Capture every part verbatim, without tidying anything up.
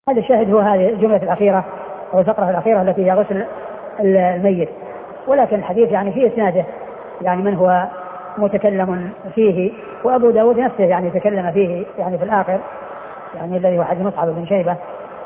هذا الشاهد هو هذه الجملة الأخيرة أو الفقرة الأخيرة التي هي غسل الميت. ولكن الحديث يعني في إسناده يعني من هو متكلم فيه، وأبو داود نفسه يعني تكلم فيه يعني في الآخر، يعني الذي هو حديث مصعب بن شيبة.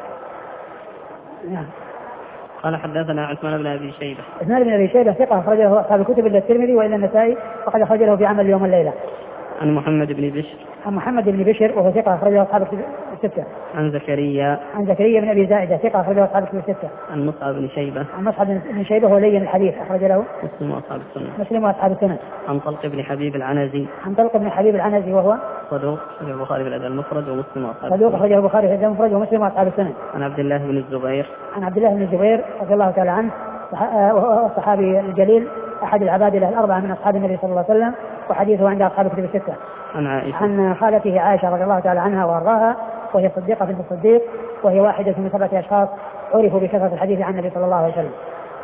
نعم. قال حدثنا عثمان بن أبي شيبة. عثمان بن أبي شيبة ثقة أخرجه أصحاب الكتب إلا الترمذي وإلا النسائي، وقد أخرج له في عمل اليوم والليلة. عن محمد بن بشر. عن محمد بن بشر وهو ثقة أخرجه أصحاب الكتب الستة. عن زكريا. عن زكريا بن أبي زائدة ثقة أخرجه أصحاب الكتب الستة. عن مصعب بن شيبة. عن مصعب بن شيبة هو لين الحديث أخرج له مسلم وأصحاب السنة. مسلم وأصحاب السنة. عن طلق بن حبيب العنزي. عن طلق بن حبيب العنزي وهو صدوق أخرجه البخاري في الأدب المفرد ومسلم وأصحاب السنة. صدوق أخرجه البخاري في الأدب المفرد ومسلم وأصحاب السنة. عن عبد الله بن الزبير. عن عبد الله بن الزبير رضي الله تعالى عنه وهو الصحابي الجليل أحد العبادلة الأربعة من أصحاب النبي صلى الله عليه وسلم، وحديثه عند أصحاب الكتب الستة. عن عائشة. عن خالته عائشة رضي الله تعالى عنها وأرضاها، وهي صديقة بنت الصديق، وهي واحدة من سبعة أشخاص عرفوا بكثرة الحديث عن النبي صلى الله عليه وسلم.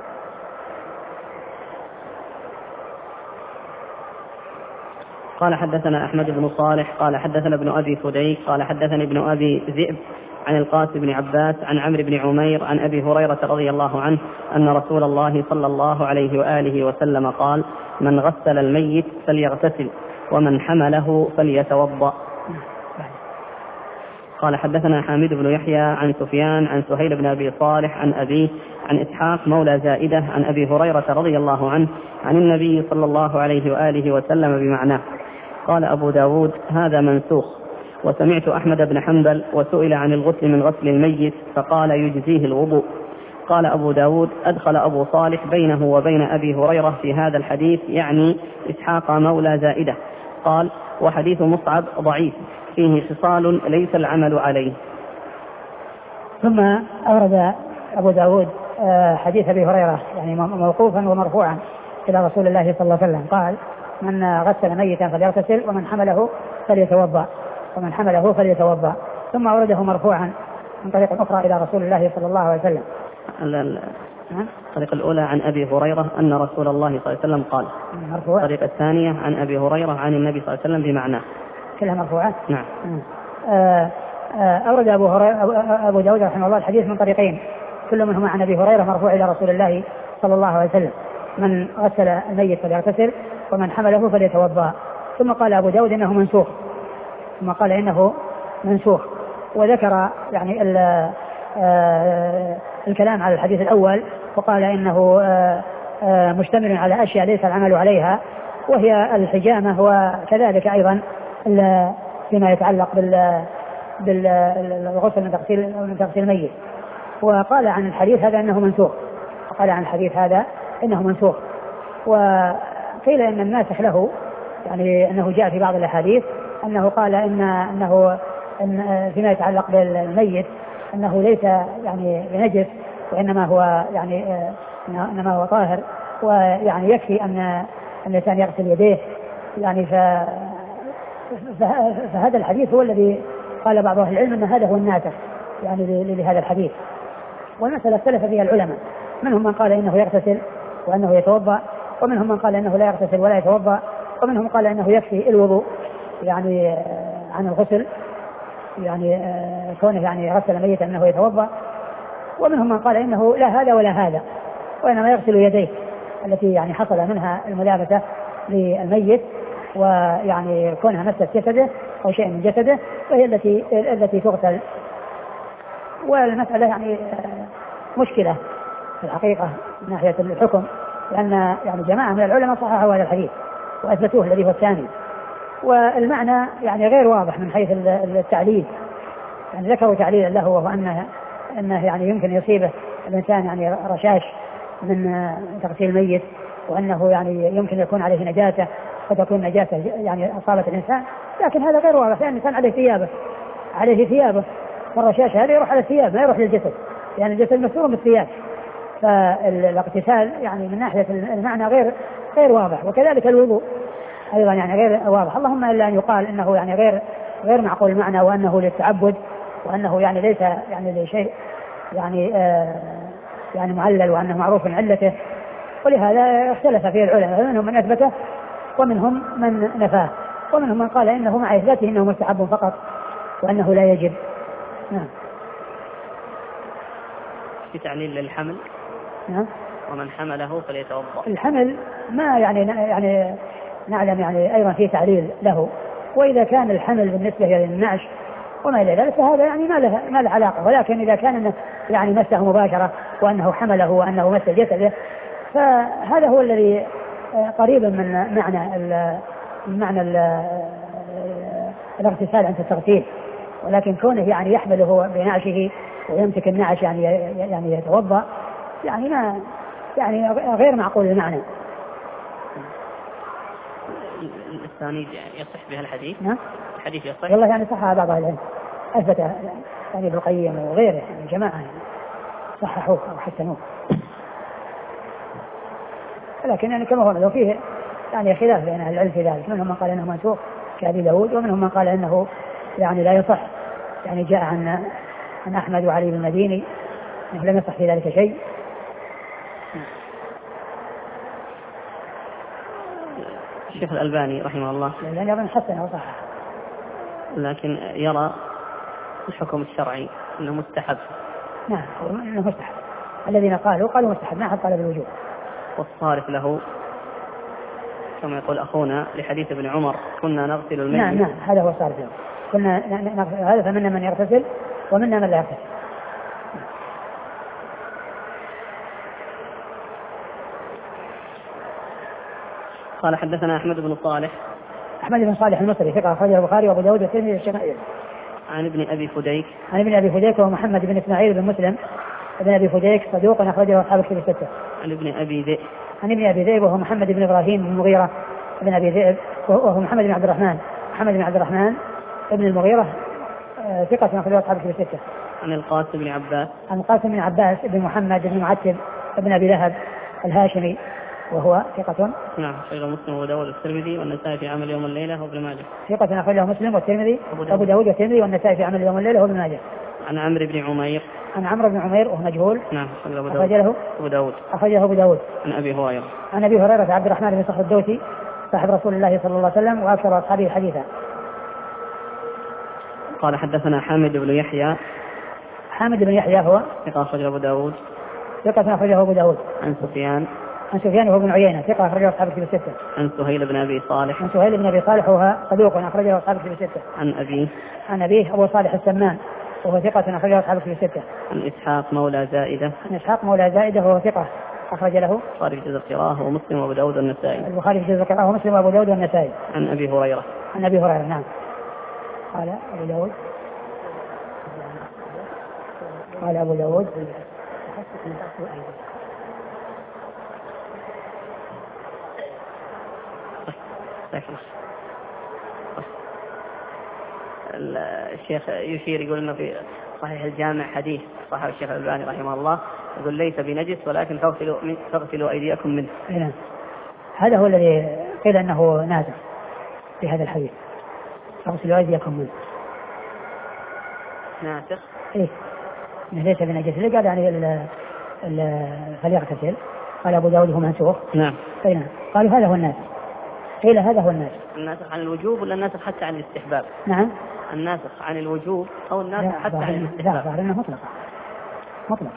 قال حدثنا أحمد بن صالح قال حدثنا ابن أبي فديك قال حدثني ابن أبي ذئب عن القاسم بن عباس عن عمرو بن عمير عن أبي هريرة رضي الله عنه أن رسول الله صلى الله عليه وآله وسلم قال: من غسل الميت فليغتسل ومن حمله فليتوضأ. قال حدثنا حامد بن يحيى عن سفيان عن سهيل بن أبي صالح عن أبيه عن إسحاق مولى زائدة عن أبي هريرة رضي الله عنه عن النبي صلى الله عليه وآله وسلم بمعناه. قال أبو داود: هذا منسوخ. وسمعت أحمد بن حنبل وسئل عن الغسل من غسل الميت فقال: يجزيه الوضوء. قال أبو داود: أدخل أبو صالح بينه وبين أبي هريرة في هذا الحديث، يعني إسحاق مولى زائدة. قال: وحديث مصعب ضعيف فيه خصال ليس العمل عليه. ثم أورد أبو داود حديث أبي هريرة يعني موقوفا ومرفوعا إلى رسول الله صلى الله عليه وسلم قال: من غسل ميتا فليغتسل ومن حمله فليتوضأ ومن حمله فليتوضأ. ثم أورده مرفوعا من طريق أخرى إلى رسول الله صلى الله عليه وسلم. الطريقة الأولى عن أبي هريرة أن رسول الله صلى الله عليه وسلم قال. مرفوع. الطريقة الثانية عن أبي هريرة عن النبي صلى الله عليه وسلم بمعناه. كلها مرفوعة. نعم. آه آه أورد أبو هريرة أبو داود رحمه الله الحديث من طريقين كل منهما عن أبي هريرة مرفوع إلى رسول الله صلى الله عليه وسلم: من غسل الميت فليغتسل ومن حمله فليتوضأ. ثم قال أبو داود إنه منسوخ ثم قال إنه منسوخ وذكر يعني الكلام على الحديث الأول وقال إنه مشتمل على أشياء ليس العمل عليها، وهي الحجامة، وكذلك أيضا فيما يتعلق بالغسل من تغسيل من تغسيل الميت. وقال عن الحديث هذا إنه منسوخ وقال عن الحديث هذا إنه منسوخ وقيل إن الناسخ له يعني أنه جاء في بعض الأحاديث أنه قال إن أنه إن فيما يتعلق بالميت أنه ليس يعني بنجس وإنما هو يعني إنما هو طاهر، ويعني يكفي أن الإنسان يغسل يديه يعني. فهذا الحديث هو الذي قال بعض أهل العلم أن هذا هو الناسخ يعني لهذا الحديث. والمسألة اختلف فيها العلماء، منهم من قال إنه يغتسل وأنه يتوضأ، ومنهم من قال إنه لا يغتسل ولا يتوضأ، ومنهم قال إنه يكفي الوضوء يعني عن الغسل يعني كونه يعني غسل ميتا أنه يتوضأ، ومنهم من قال إنه لا هذا ولا هذا وإنما يغسل يديه التي يعني حصل منها الملامسة للميت ويعني كونها مست جسده أو شيء من جسده وهي التي التي تغسل. والمسألة يعني مشكلة في الحقيقة من ناحية الحكم، لأن يعني جماعة من العلماء صححوا هذا الحديث وأثبتوه الذي هو الثاني، والمعنى يعني غير واضح من حيث التعليل، يعني ذكروا تعليلا له وهو أنه, أنه يعني يمكن يصيبه الإنسان يعني رشاش من تغسيل الميت، وأنه يعني يمكن يكون عليه نجاسة فتكون نجاسة يعني أصابت الإنسان، لكن هذا غير واضح لأن الإنسان عليه ثيابه عليه ثيابه والرشاش هذا يروح على الثياب لا يروح للجسد، يعني الجسد مستور بالثياب، فالاغتسال يعني من ناحية المعنى غير غير واضح. وكذلك الوضوء أيضا يعني غير واضح، اللهم إلا أن يقال إنه يعني غير غير معقول المعنى وأنه للتعبد وأنه يعني ليس يعني لشيء يعني آه يعني معلل وأنه معروف من علته، ولهذا اختلف فيه العلماء، منهم من أثبته ومنهم من نفاه، ومنهم من قال إنه مع إثباته إنه مستحب فقط وأنه لا يجب. نعم. في تعليل للحمل؟ نعم. ومن حمله فليتوضأ. الحمل ما يعني يعني نعلم يعني أيضا في تعليل له، وإذا كان الحمل بالنسبة للنعش وما إلى ذلك فهذا يعني ما له ما له علاقة، ولكن إذا كان يعني مسه مباشرة وأنه حمله وأنه مس جسده فهذا هو الذي قريب من معنى معنى الاغتسال عند التغسيل، ولكن كونه يعني يحمله بنعشه ويمسك النعش يعني يعني يتوضأ يعني ما يعني غير معقول المعنى. الثاني يصح بها الحديث؟ نعم. الحديث يصح؟ والله يعني صحح بعض أهل العلم، أثبت يعني ابن القيم وغيره يعني جماعة يعني صححوه أو حسنوه، لكن يعني كما هو لو فيه يعني خلاف بين أهل العلم في ذلك، منهم من قال إنه منسوخ كأبي داود، ومنهم من قال إنه يعني لا يصح، يعني جاء عن عن أحمد وعلي بن المديني إنه لم يصح في ذلك شيء. الشيخ الألباني رحمه الله لأن ابن حسن أو صحح، لكن يرى الحكم الشرعي أنه مستحب. نعم أنه مستحب، الذين قالوا قالوا مستحب، ما حد قال بالوجوب. والصارف له كما يقول أخونا لحديث ابن عمر كنا نغسل الميت. نعم نعم هذا هو الصارف له، كنا نغسل هذا، فمنا من يغتسل ومنا من لا يغتسل. قال حدثنا أحمد بن صالح. أحمد بن صالح المصري ثقة أخرجه البخاري وأبو داود والترمذي والشمائل. عن ابن أبي فديك. عن ابن أبي فديك وهو محمد بن إسماعيل بن مسلم ابن أبي فديك صدوق أخرجه أصحاب الكتب الستة. عن ابن أبي ذئب. عن ابن أبي ذئب وهو محمد بن إبراهيم بن المغيرة ابن أبي ذئب وهو محمد بن عبد الرحمن محمد بن عبد الرحمن ابن المغيرة ثقة أخرجه أصحاب الكتب الستة. عن القاسم بن عباس. عن القاسم بن عباس بن محمد بن معتب ابن أبي لهب الهاشمي وهو ثقة. نعم أخرجه مسلم وأبو داود والترمذي والنسائي في عمل يوم الليلة وابن ماجه. ثقة أخرجه مسلم والترمذي وأبو داود والترمذي والنسائي في عمل يوم الليلة وابن ماجه. عن عمرو بن عمير. عن عمرو بن عمير وهو مجهول. نعم أخرجه أبو داود. أخرجه أبو داود. عن أبي هريرة. عن أبي هريرة عبد الرحمن بن صخر الدوسي صاحب رسول الله صلى الله عليه وسلم وأكثر أصحابه حديثا. قال حدثنا حامد بن يحيى. حامد بن يحيى هو ثقة أخرجه أبو داود. ثقة أخرجه أبو داود. عن سفيان. عن سفيان وهو بن عيينة ثقة أخرجه أصحاب الكتب الستة. عن سهيل بن أبي صالح. عن سهيل بن أبي صالح وهو صدوق أخرجه أصحاب الكتب الستة. عن أبيه. عن أبيه أبو صالح السمان وهو ثقة أخرجه أصحاب الكتب الستة. عن إسحاق مولى زائدة. عن إسحاق مولى زائدة وهو ثقة أخرج له البخاري في جزء القراءة ومسلم وأبو داود والنسائي. البخاري في جزء القراءة ومسلم وأبو داود والنسائي. عن أبي هريرة. عن أبي هريرة نعم. قال أبو داود قال أبو داود الشيخ يشير يقول انه في صحيح الجامع حديث صحيح الشيخ الألباني رحمه الله يقول ليس بنجس ولكن فاغسلوا فاغسلوا ايديكم منه. نعم هذا هو الذي قيل انه نازل في هذا الحديث فاغسلوا ايديكم منه. ناسخ؟ ايه ليس بنجس اللي قال يعني فليغتسل. قال ابو داود هو منسوخ. نعم. اي نعم قالوا هذا هو الناسخ. قيل هذا هو الناسخ. الناسخ عن الوجوب ولا الناسخ حتى عن الاستحباب؟ نعم الناسخ عن الوجوب او الناسخ حتى عن الاستحباب؟ لا ظاهر انه مطلقا مطلقا.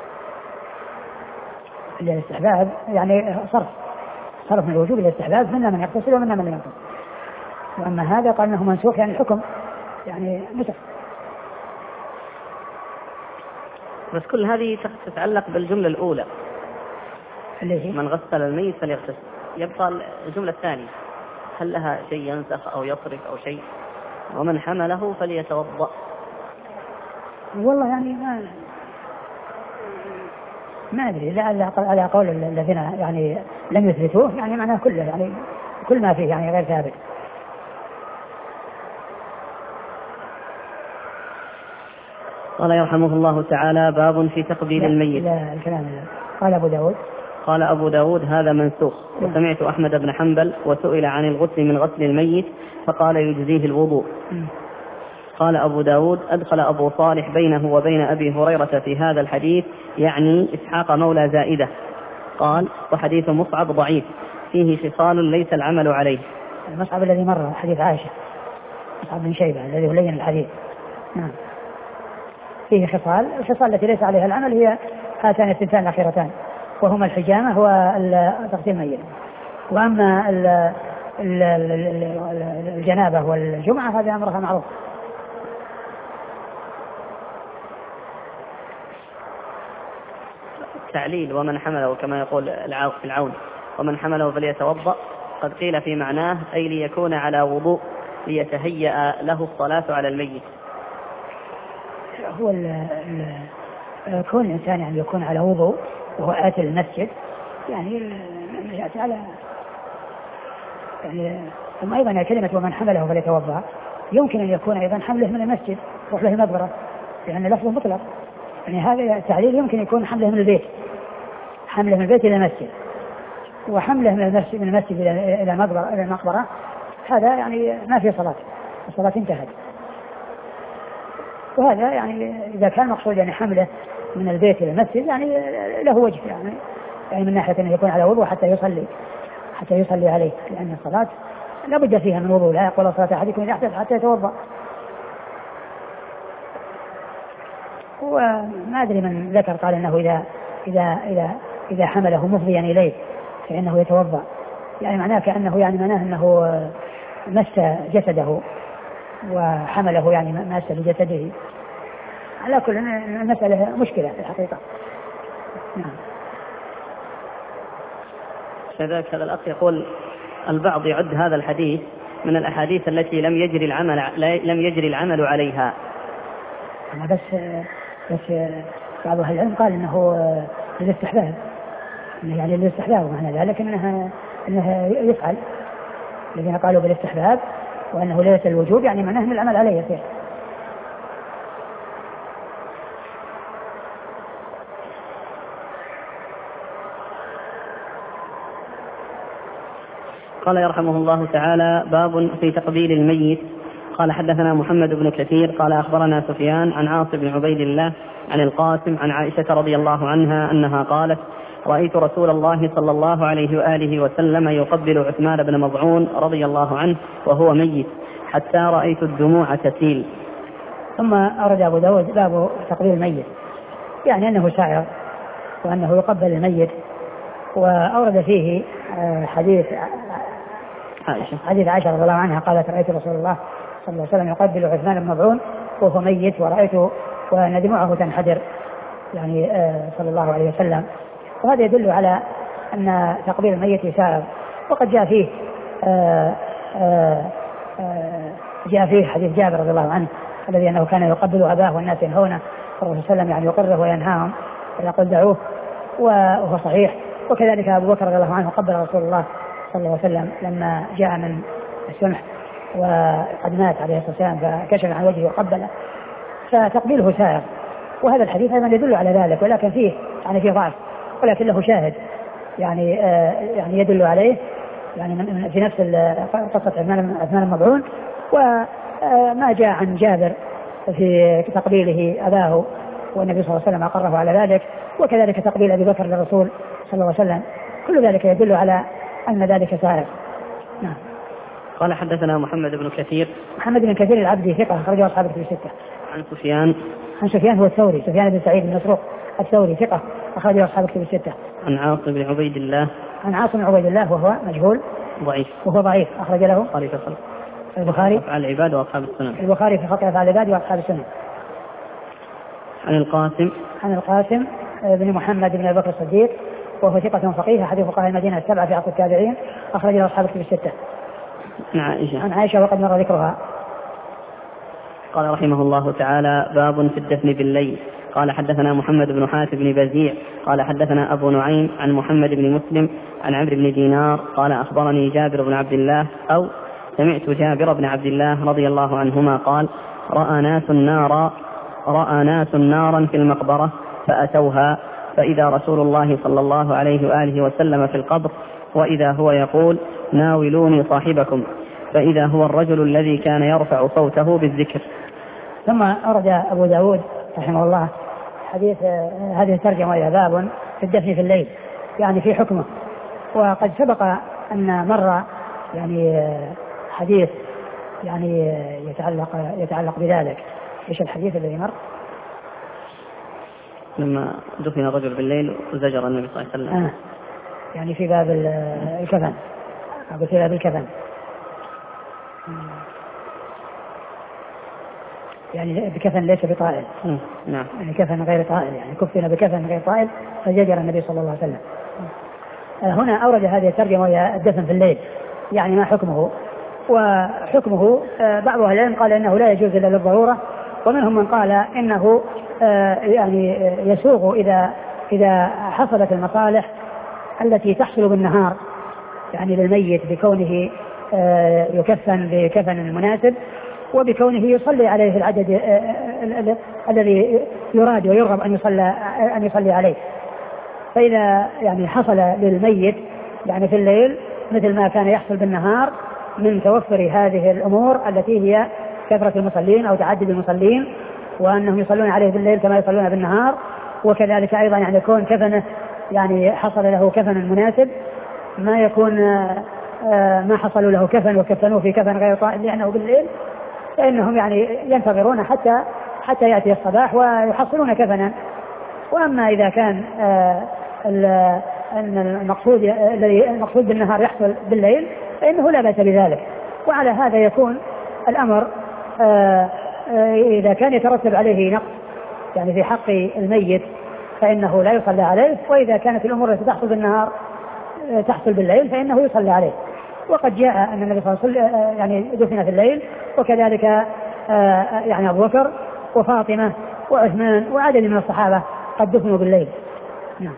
الاستحباب يعني صرف صرف من الوجوب الى الاستحباب، منا من يغتسل ومنا من لا يغتسل. واما هذا قال انه منسوخ يعني الحكم يعني نسخ. بس كل هذه تتعلق بالجملة الأولى اللي هي من غسل الميت فليغتسل. يبقى الجملة الثانية هل لها شيء ينسخ أو يصرف أو شيء؟ ومن حمله فليتوضأ. والله يعني ما ما أدري لا على قول الذين يعني لم يثبتوه يعني معناه كله يعني كل ما فيه يعني غير ثابت. قال يرحمه الله تعالى باب في تقبيل الميت. لا الكلام قال أبو داود قال أبو داود هذا منسوخ. وسمعت أحمد بن حنبل وسئل عن الغسل من غسل الميت فقال يجزيه الوضوء. قال أبو داود أدخل أبو صالح بينه وبين أبي هريرة في هذا الحديث يعني إسحاق مولى زائدة. قال وحديث مصعب ضعيف فيه خصال ليس العمل عليه. المصعب الذي مر حديث عائشة مصعب بن شيبة الذي هو لين الحديث. نعم. فيه خصال. الخصال التي ليس عليها العمل هي هاتان الثنتان الأخيرتان، وهما الحجامة وتغسيل الميت. وأما الجنابة والجمعة هذا أمرها معروف. تعليل ومن حمله كما يقول العاص في العون ومن حمله فليتوضأ، قد قيل في معناه أي ليكون على وضوء ليتهيأ له الصلاة على الميت. هو ال ال كون الإنسان يعني يكون على وضوء وهو آتي المسجد يعني يأتي على يعني. ثم أيضا كلمة ومن حمله فليتوضأ يمكن أن يكون أيضا حمله من المسجد روح له المقبرة، لأن يعني لفظه مطلق. يعني هذا التعليل يمكن يكون حمله من البيت، حمله من البيت إلى المسجد، وحمله من المسجد من المسجد إلى إلى المقبرة إلى المقبرة هذا يعني ما في صلاة، الصلاة انتهت. وهذا يعني إذا كان مقصود يعني حمله من البيت إلى المسجد يعني له وجه يعني, يعني من ناحية أنه يكون على وضوء حتى يصلي حتى يصلي عليه، لأن الصلاة لا بد فيها من وضوء، لا يقول صلاة أحدكم إذا أحدث حتى يتوضأ. وما أدري من ذكر قال أنه إذا إذا إذا إذا حمله مفضيا إليه فإنه يتوضأ، يعني معناه كأنه يعني معناه أنه مس جسده وحمله يعني مس بجسده. على كل المسألة مشكلة في الحقيقة. نعم. كذلك هذا الأخ يقول البعض يعد هذا الحديث من الأحاديث التي لم يجري العمل لم يجري العمل عليها. أنا بس بس بعض أهل العلم قال إنه للاستحباب، يعني للاستحباب، ومعنى ذلك إنها إنها يفعل. الذين قالوا بالاستحباب وأنه ليس الوجوب يعني معناه أن العمل عليه يصير. قال يرحمه الله تعالى باب في تقبيل الميت. قال حدثنا محمد بن كثير قال أخبرنا سفيان عن عاصم بن عبيد الله عن القاسم عن عائشة رضي الله عنها أنها قالت رأيت رسول الله صلى الله عليه وآله وسلم يقبل عثمان بن مظعون رضي الله عنه وهو ميت حتى رأيت الدموع تسيل. ثم أورد أبو داود باب تقبيل الميت، يعني أنه شاعر وأنه يقبل الميت، وأورد فيه حديث عائشة حديث عائشة رضي الله عنها قالت رأيت رسول الله صلى الله عليه وسلم يقبل عثمان بن مظعون وهو ميت ورأيت وأن دموعه تنحدر، يعني صلى الله عليه وسلم. وهذا يدل على أن تقبيل الميت سائغ. وقد جاء فيه آآ آآ جاء فيه حديث جابر رضي الله عنه الذي أنه كان يقبل أباه والناس ينهونه، والرسول صلى الله عليه وسلم يعني يقره وينهاهم ويقول دعوه، وهو صحيح. وكذلك أبو بكر رضي الله عنه قبل رسول الله صلى الله عليه وسلم لما جاء من السمح وقد مات عليه الصلاة والسلام فكشف عن وجهه وقبله، فتقبيله سائغ. وهذا الحديث أيضا يدل على ذلك، ولكن فيه يعني فيه ضعف، ولكن له شاهد يعني آه يعني يدل عليه، يعني من في نفس قصة عثمان المظعون، وما جاء عن جابر في تقبيله أباه والنبي صلى الله عليه وسلم أقره على ذلك، وكذلك تقبيل أبي بكر للرسول صلى الله عليه وسلم، كل ذلك يدل على أن ذلك سائغ. نعم. قال حدثنا محمد بن كثير محمد بن كثير العبدي ثقة أخرجه أصحاب الكتب الستة. عن سفيان عن سفيان هو الثوري، سفيان بن سعيد بن مسروق الثوري ثقة أخرجه أصحاب الكتب الستة. عن عاصم بن عبيد الله عن عاصم بن عبيد الله وهو مجهول ضعيف وهو ضعيف أخرج له البخاري في الخلق البخاري أفعال العباد وأصحاب السنن البخاري في خلق أفعال العباد وأصحاب السنن. عن القاسم عن القاسم بن محمد بن أبي بكر الصديق وهو ثقة فقيه أحد فقهاء المدينة السبعة في عصر التابعين أخرج له أصحاب الكتب الستة. عن عائشة عن عائشة وقد مر ذكرها. قال رحمه الله تعالى باب في الدفن بالليل. قال حدثنا محمد بن حاتم بن بزيع قال حدثنا أبو نعيم عن محمد بن مسلم عن عمرو بن دينار قال أخبرني جابر بن عبد الله أو سمعت جابر بن عبد الله رضي الله عنهما قال رأى ناس نارا رأى ناس نارا في المقبرة فأتوها فإذا رسول الله صلى الله عليه وآله وسلم في القبر وإذا هو يقول ناولوني صاحبكم فإذا هو الرجل الذي كان يرفع صوته بالذكر. ثم أرد أبو داود رحمه الله حديث هذه الترجمة إلى باب في الدفن في الليل، يعني في حكمه. وقد سبق أن مر يعني حديث يعني يتعلق يتعلق بذلك. إيش الحديث الذي مر؟ لما دفن الرجل بالليل وزجر النبي صلى الله عليه وسلم. آه. يعني في باب الكفن، أو في باب الكفن، يعني بكفن ليس بطائل. نعم. يعني كفن غير طائل، يعني كفن بكفن غير طائل فزجر النبي صلى الله عليه وسلم. هنا أورد هذه الترجمة وهي الدفن في الليل، يعني ما حكمه؟ وحكمه بعض أهل العلم قال إنه لا يجوز إلا للضرورة، ومنهم من قال إنه يعني يسوغ إذا إذا حصلت المصالح التي تحصل بالنهار يعني للميت بكونه يكفن بكفن مناسب، وبكونه يصلي عليه العدد الذي يراد ويرغب أن يصلى أن يصلي عليه. فإذا يعني حصل للميت يعني في الليل مثل ما كان يحصل بالنهار من توفر هذه الأمور التي هي كثرة المصلين أو تعدد المصلين، وأنهم يصلون عليه بالليل كما يصلون بالنهار، وكذلك أيضا يعني يكون كفنه يعني حصل له كفن مناسب، ما يكون ما حصلوا له كفن وكفنوه في كفن غير طائل لأنه بالليل، فإنهم يعني ينتظرون حتى حتى يأتي الصباح ويحصلون كفنا. وأما إذا كان المقصود الذي المقصود بالنهار يحصل بالليل فإنه لا بأس بذلك. وعلى هذا يكون الأمر إذا كان يترتب عليه نقص يعني في حق الميت فإنه لا يصلى عليه، وإذا كانت الأمور التي تحصل بالنهار تحصل بالليل فإنه يصلى عليه. وقد جاء أن النبي صلى الله عليه وسلم يعني دفن في الليل، وكذلك يعني أبو بكر وفاطمة وعثمان وعدد من الصحابة قد دفنوا بالليل. نعم.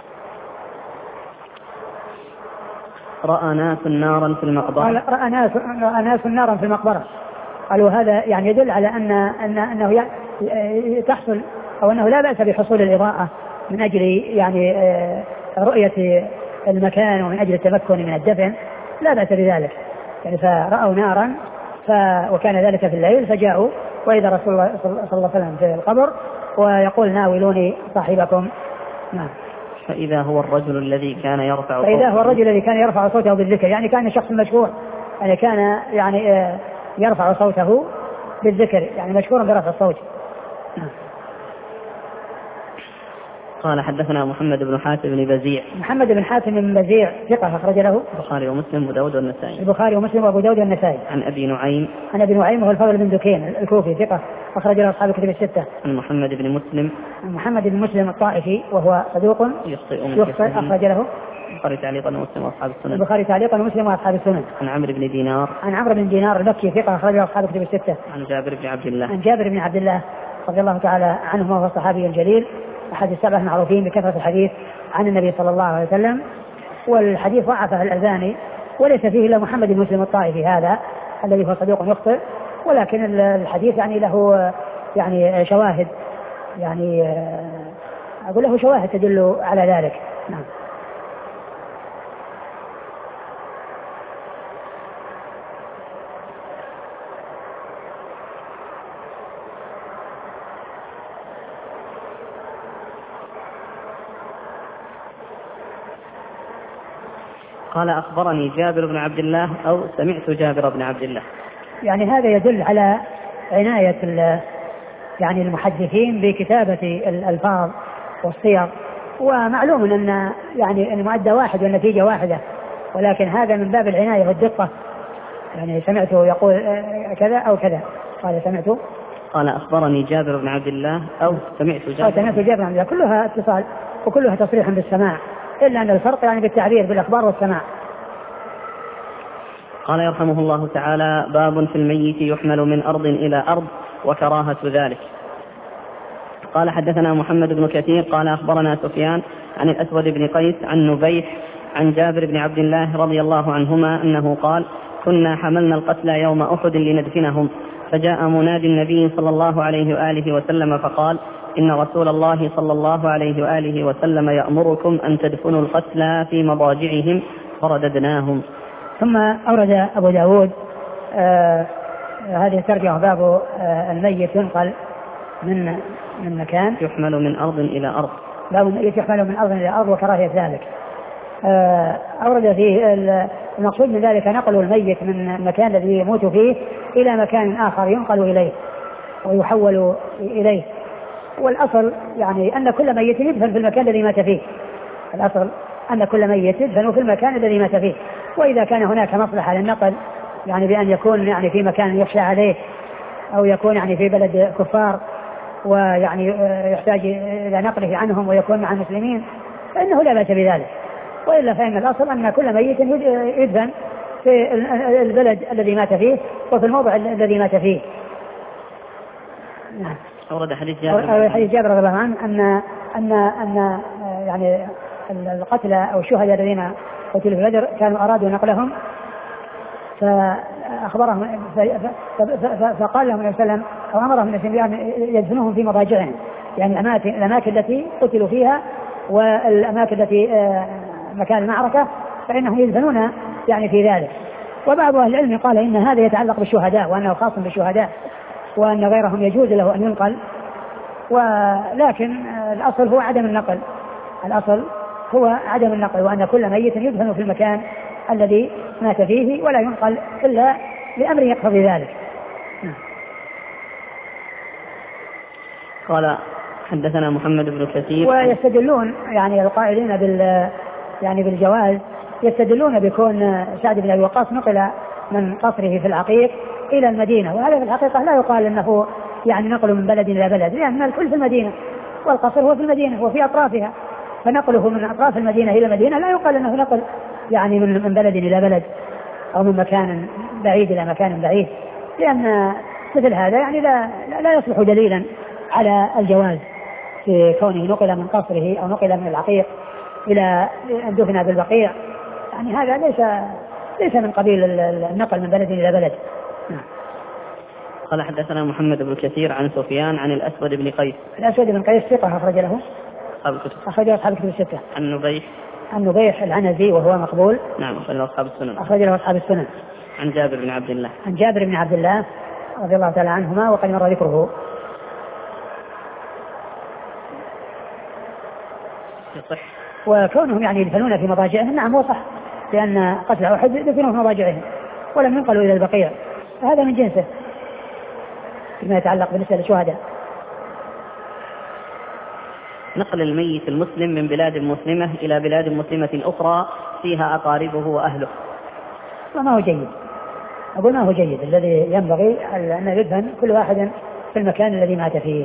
رأى ناس نارا في المقبرة. رأى ناس رأى ناس نارا في المقبرة. قالوا هذا يعني يدل على أن أن أنه تحصل أو أنه لا بأس بحصول الإضاءة من أجل يعني رؤية المكان ومن أجل التمكن من الدفن، لا بأس بذلك. يعني فرأوا نارا ف... وكان ذلك في الليل فجاءوا وإذا رسول الله صلى الله عليه وسلم في القبر ويقول ناولوني صاحبكم. نعم. فإذا هو الرجل الذي كان يرفع فإذا هو الرجل الذي كان يرفع صوته بالذكر، يعني كان شخص مشهور، يعني كان يعني يرفع صوته بالذكر، يعني مشهور برفع الصوت. نعم. قال حدثنا محمد بن حاتم بن بزيع. محمد بن حاتم بن بزيع ثقة أخرج له البخاري ومسلم وأبو داود والنسائي. البخاري ومسلم وأبو داود والنسائي. عن أبي نعيم. عن أبي نعيم وهو الفضل بن دكين الكوفي ثقة أخرج له أصحاب الكتب الستة. عن محمد بن مسلم. عن محمد بن مسلم الطائفي وهو صدوق يخطئ من يخطئ أخرج له البخاري تعليقا ومسلم وأصحاب السنن. البخاري تعليقا ومسلم وأصحاب السنن. عن عمرو بن دينار. عن عمرو بن دينار البكي ثقة أخرج له أصحاب الكتب الستة. عن جابر بن عبد الله. عن جابر بن عبد الله رضي الله تعالى عنه وهو الصحابي الجليل أحد السبعة المعروفين بكثرة الحديث عن النبي صلى الله عليه وسلم، والحديث ضعفه الألباني، وليس فيه إلا محمد بن مسلم الطائفي هذا الذي هو صدوق يخطئ، ولكن الحديث يعني له يعني شواهد، يعني أقول له شواهد تدل على ذلك. نعم. قال أخبرني جابر بن عبد الله أو سمعت جابر بن عبد الله. يعني هذا يدل على عناية يعني المحدثين بكتابة الألفاظ والصيغ، ومعلوم أن يعني المؤدى واحد والنتيجة واحدة، ولكن هذا من باب العناية والدقة. يعني سمعته يقول كذا أو كذا، قال سمعته. قال أخبرني جابر بن عبد الله أو سمعت جابر. سمعت جابر بن عبد الله، كلها اتصال وكلها تصريح بالسماع، إلا أن الفرق يعني بالتعبير بالأخبار والسماع. قال يرحمه الله تعالى: باب في الميت يحمل من أرض إلى أرض وكراهة ذلك. قال حدثنا محمد بن كثير قال أخبرنا سفيان عن الأسود بن قيس عن نبيح عن جابر بن عبد الله رضي الله عنهما أنه قال: كنا حملنا القتلى يوم أحد لندفنهم، فجاء منادي النبي صلى الله عليه وآله وسلم فقال: إن رسول الله صلى الله عليه وآله وسلم يأمركم أن تدفنوا القتلى في مضاجعهم، فرددناهم. ثم أورد أبو داود آه هذه الترجمة: باب آه الميت ينقل من من مكان يحمل من أرض إلى أرض. باب الميت يحمل من أرض إلى أرض وكراهية ذلك. آه أورد فيه المقصود من ذلك نقل الميت من المكان الذي يموت فيه إلى مكان آخر ينقل إليه ويحول إليه، والأصل يعني أن كل ميت يدفن في المكان الذي مات فيه. الأصل أن كل ميت يدفن في المكان الذي مات فيه. وإذا كان هناك مصلحة للنقل يعني بأن يكون يعني في مكان يخشى عليه أو يكون يعني في بلد كفار ويعني يحتاج إلى نقله عنهم ويكون مع المسلمين فإنه لا بأس بذلك. وإلا فإن الأصل أن كل ميت يدفن في البلد الذي مات فيه وفي الموضع الذي مات فيه. نعم. أورد حديث جابر حديث جابر رضي الله عنه أن أن أن يعني القتلى أو الشهداء الذين قتلوا في بدر كانوا أرادوا نقلهم فأخبرهم فقال لهم النبي صلى الله عليه وسلم أو أمرهم أن يدفنوهم في مضاجعهم يعني الأماكن الأماكن التي قتلوا فيها والأماكن التي مكان المعركة فإنهم يدفنون يعني في ذلك. وبعض أهل العلم قال إن هذا يتعلق بالشهداء وأنه خاص بالشهداء وأن غيرهم يجوز له أن ينقل. ولكن الأصل هو عدم النقل. الأصل هو عدم النقل وأن كل ميت يدفن في المكان الذي مات فيه ولا ينقل إلا لأمر يقتضي ذلك. قال حدثنا محمد بن كثير. ويستدلون يعني القائلين بال يعني بالجواز يستدلون بكون سعد بن أبي وقاص نقل من قصره في العقيق إلى المدينة وهذا في الحقيقة لا يقال أنه يعني نقل من بلد إلى بلد لأن الكل في المدينة والقصر هو في المدينة وفي أطرافها فنقله من أطراف المدينة إلى المدينة لا يقال أنه نقل يعني من من بلد إلى بلد أو من مكان بعيد إلى مكان بعيد لأن مثل هذا يعني لا لا يصلح دليلا على الجواز في كونه نقل من قصره أو نقل من العقيق إلى أن دفن بالبقيع يعني هذا ليس ليس من قبيل النقل من بلد إلى بلد. قال حدثنا محمد بن كثير عن سفيان عن الأسود بن قيس. الأسود بن قيس ثقة أخرج له أصحاب الكتب. أخرج له أصحاب الكتب الستة. عن نبيح. عن نبيح العنزي وهو مقبول. نعم أخرج له أصحاب السنن. أخرج له أصحاب السنن. عن جابر بن عبد الله. عن جابر بن عبد الله رضي الله تعالى عنهما وقد مر ذكره. يصح. وكونهم يعني يدفنون في مضاجعهم نعم هو صح لأن قتل أحد يدفنون في مضاجعهم ولم ينقلوا إلى البقيع فهذا من جنسه فيما يتعلق بالنسبة للشهداء. نقل الميت المسلم من بلاد مسلمة إلى بلاد مسلمة أخرى فيها أقاربه وأهله وما هو جيد. أقول ما هو جيد الذي ينبغي أن يدفن كل واحد في المكان الذي مات فيه.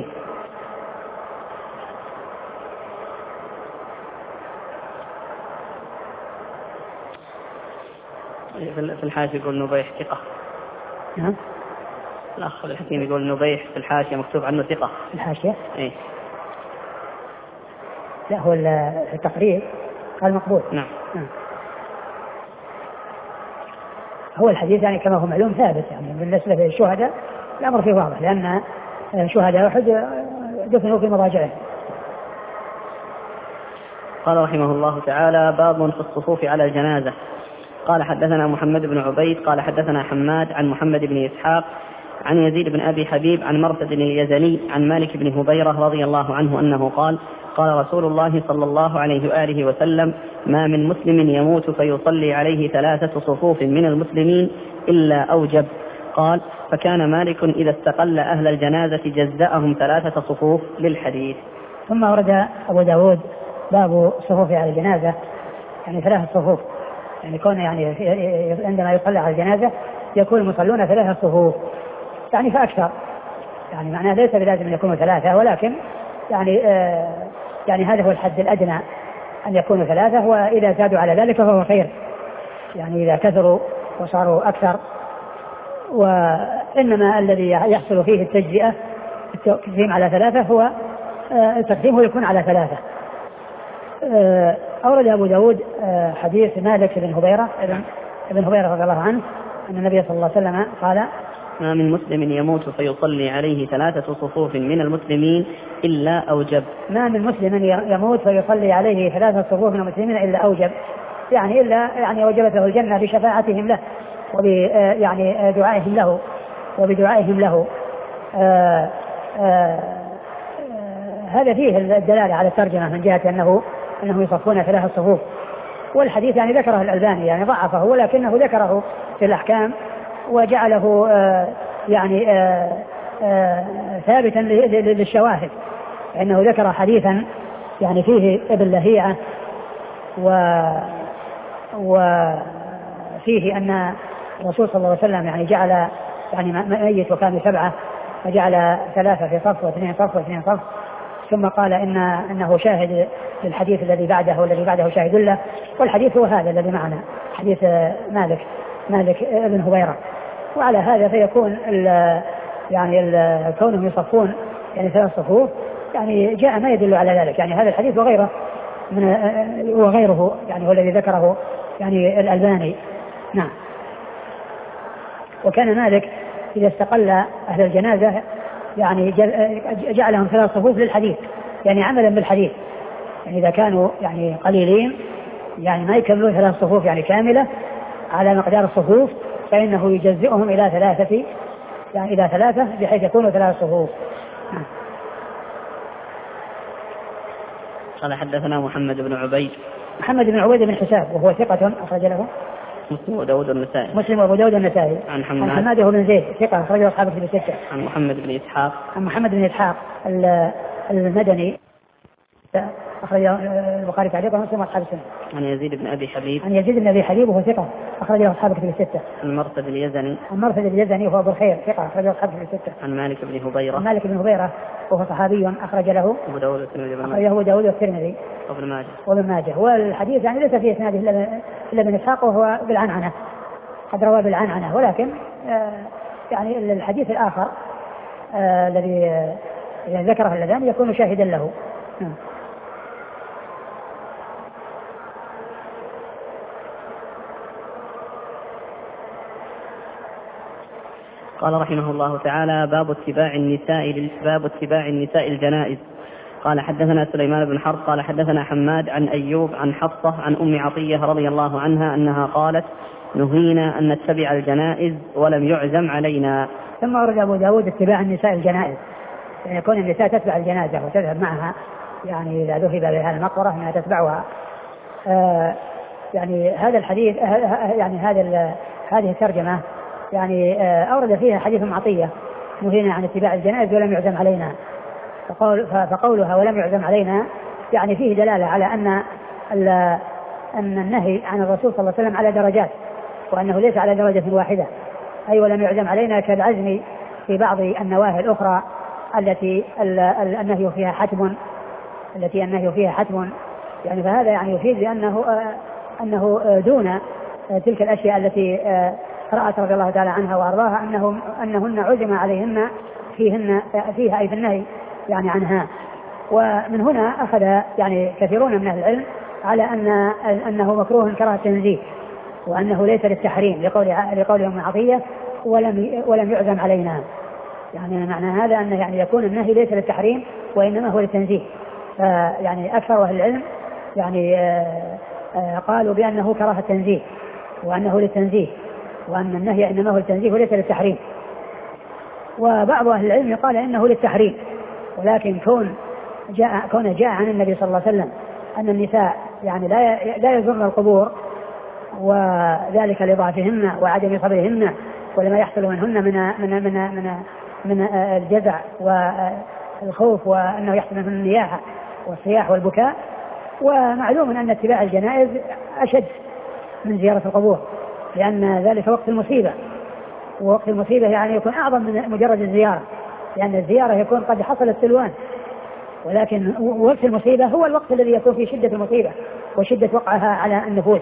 في الحاشية يقول نبيح ثقة. نعم. الأخ الحكيم يقول نبيح في الحاشية مكتوب عنه ثقة. في الحاشية؟ إيه. لا هو التقرير قال مقبول. نعم. نعم. هو الحديث يعني كما هو معلوم ثابت يعني بالنسبة للشهداء الأمر فيه واضح لأن شهداء أحد دفنوا في مضاجعه. قال رحمه الله تعالى باب في الصفوف على الجنازة. قال حدثنا محمد بن عبيد قال حدثنا حماد عن محمد بن إسحاق عن يزيد بن أبي حبيب عن مرثد اليزني عن مالك بن هبيرة رضي الله عنه أنه قال قال رسول الله صلى الله عليه وآله وسلم ما من مسلم يموت فيصلي عليه ثلاثة صفوف من المسلمين إلا أوجب. قال فكان مالك إذا استقل أهل الجنازة جزأهم ثلاثة صفوف للحديث. ثم ورد أبو داود باب الصفوف على الجنازة يعني ثلاثة صفوف يعني كون يعني عندما يصلى على الجنازة يكون المصلون ثلاثة صفوف يعني فأكثر يعني معناه ليس بلازم أن يكونوا ثلاثة ولكن يعني آه يعني هذا هو الحد الأدنى أن يكونوا ثلاثة وإذا زادوا على ذلك فهو خير يعني إذا كثروا وصاروا أكثر. وإنما الذي يحصل فيه التجزئة التقسيم على ثلاثة هو آه التقسيم هو يكون على ثلاثة. آه أورد أبو داود آه حديث مالك بن هبيرة ابن هبيرة رضي الله عنه أن النبي صلى الله عليه وسلم قال ما من مسلم يموت فيصلي عليه ثلاثة صفوف من المسلمين إلا أوجب. ما من مسلم يموت فيصلي عليه ثلاثة صفوف من المسلمين إلا أوجب يعني إلا يعني وجبت له الجنة بشفاعتهم له وب يعني دعائهم له وبدعائهم له. آآ آآ هذا فيه الدلالة على الترجمة من جهة أنه أنه يصفون ثلاثة صفوف. والحديث يعني ذكره الألباني يعني ضعفه ولكنه ذكره في الأحكام وجعله آه يعني آه آه ثابتا للشواهد فإنه ذكر حديثا يعني فيه ابن لهيعة و وفيه أن الرسول صلى الله عليه وسلم يعني جعل يعني ميت وكانوا سبعة فجعل ثلاثة في صف واثنين صف واثنين صف، ثم قال إن أنه شاهد للحديث الذي بعده والذي بعده شاهد له، والحديث هو هذا الذي معنا حديث مالك مالك ابن هبيرة. وعلى هذا فيكون ال يعني ال كونهم يصفون يعني ثلاث صفوف يعني جاء ما يدل على ذلك، يعني هذا الحديث وغيره من وغيره يعني هو الذي ذكره يعني الألباني. نعم. وكان مالك إذا استقل أهل الجنازة يعني جعلهم ثلاث صفوف للحديث، يعني عملا بالحديث، يعني إذا كانوا يعني قليلين يعني ما يكملون ثلاث صفوف يعني كاملة على مقدار الصفوف، فإنه يجزئهم إلى ثلاثة يعني إلى ثلاثة بحيث يكونوا ثلاث صفوف. قال حدثنا محمد بن عبيد محمد بن عبيد بن حساب وهو ثقة أخرج له مسلم وداود النسائي مسلم وابو داود النسائي. عن حماد عن حماد بن زيد ثقة أخرجه أصحاب الكتب الستة. عن محمد بن إسحاق عن محمد بن إسحاق المدني أخرج البخاري تعليقا ومسلم وأصحاب السنة. عن يزيد بن أبي حبيب عن يزيد بن أبي حبيب وهو ثقة أخرجه أصحاب الكتب الستة. عن مرثد اليزني عن مرثد اليزني وهو أبو الخير ثقة أخرجه أصحاب الكتب الستة. عن مالك بن هبيرة عن مالك بن هبيرة وهو صحابي أخرج له أبو داود والترمذي أخرجه أبو داود والترمذي وابن ماجه وابن ماجه. والحديث يعني ليس فيه إسناده إلا ابن إسحاق وهو بالعنعنة، قد روى بالعنعنة، ولكن آه يعني الحديث الآخر آه الذي آه ذكره اللذان يكون شاهدا له. آه. قال رحمه الله تعالى: باب اتباع النساء باب اتباع النساء الجنائز. قال حدثنا سليمان بن حرب قال حدثنا حماد عن أيوب عن حفصة عن أم عطية رضي الله عنها أنها قالت: نهينا أن نتبع الجنائز ولم يعزم علينا. ثم ورد أبو داود اتباع النساء الجنائز، يعني يكون النساء تتبع الجنازة وتذهب معها، يعني إذا ذهب بها المقبرة أنها تتبعها. آه يعني هذا الحديث يعني هذا هذه الترجمة يعني آه أورد فيها حديث أم عطية: نهينا عن اتباع الجنائز ولم يعزم علينا. فقول فقولها ولم يعزم علينا يعني فيه دلالة على أن أن النهي عن الرسول صلى الله عليه وسلم على درجات، وأنه ليس على درجة واحدة، أي ولم يعزم علينا كالعزم في بعض النواهي الأخرى التي النهي فيها حتم التي النهي فيها حتم يعني فهذا يعني يفيد بأنه أنه دون تلك الأشياء التي رأت رضي الله تعالى عنها وأرضاها أنهم أنهن عزم عليهن فيهن فيها أي في النهي يعني عنها. ومن هنا أخذ يعني كثيرون من أهل العلم على أن أنه مكروه كراهة تنزيه، وأنه ليس للتحريم لقول لقول أم عطية ولم ولم يعزم علينا، يعني معنى هذا أن يعني يكون النهي ليس للتحريم وإنما هو للتنزيه. يعني أكثر أهل العلم يعني آآ آآ قالوا بأنه كراهة تنزيه وأنه للتنزيه، وأن النهي إنما هو للتنزيه وليس للتحريم. وبعض أهل العلم قال إنه للتحريم، ولكن كون جاء كون جاء عن النبي صلى الله عليه وسلم أن النساء يعني لا لا يزورن القبور، وذلك لضعفهن وعدم صبرهن ولما يحصل منهن من من من من من الجزع والخوف، وأنه يحصل منهن النياحة والصياح والبكاء. ومعلوم أن اتباع الجنائز أشد من زيارة القبور، لأن ذلك وقت المصيبة، ووقت المصيبة يعني يكون أعظم من مجرد الزيارة، لأن الزيارة يكون قد حصلت سلوان، ولكن وقت المصيبة هو الوقت الذي يكون فيه شدة المصيبة وشدة وقعها على النفوس.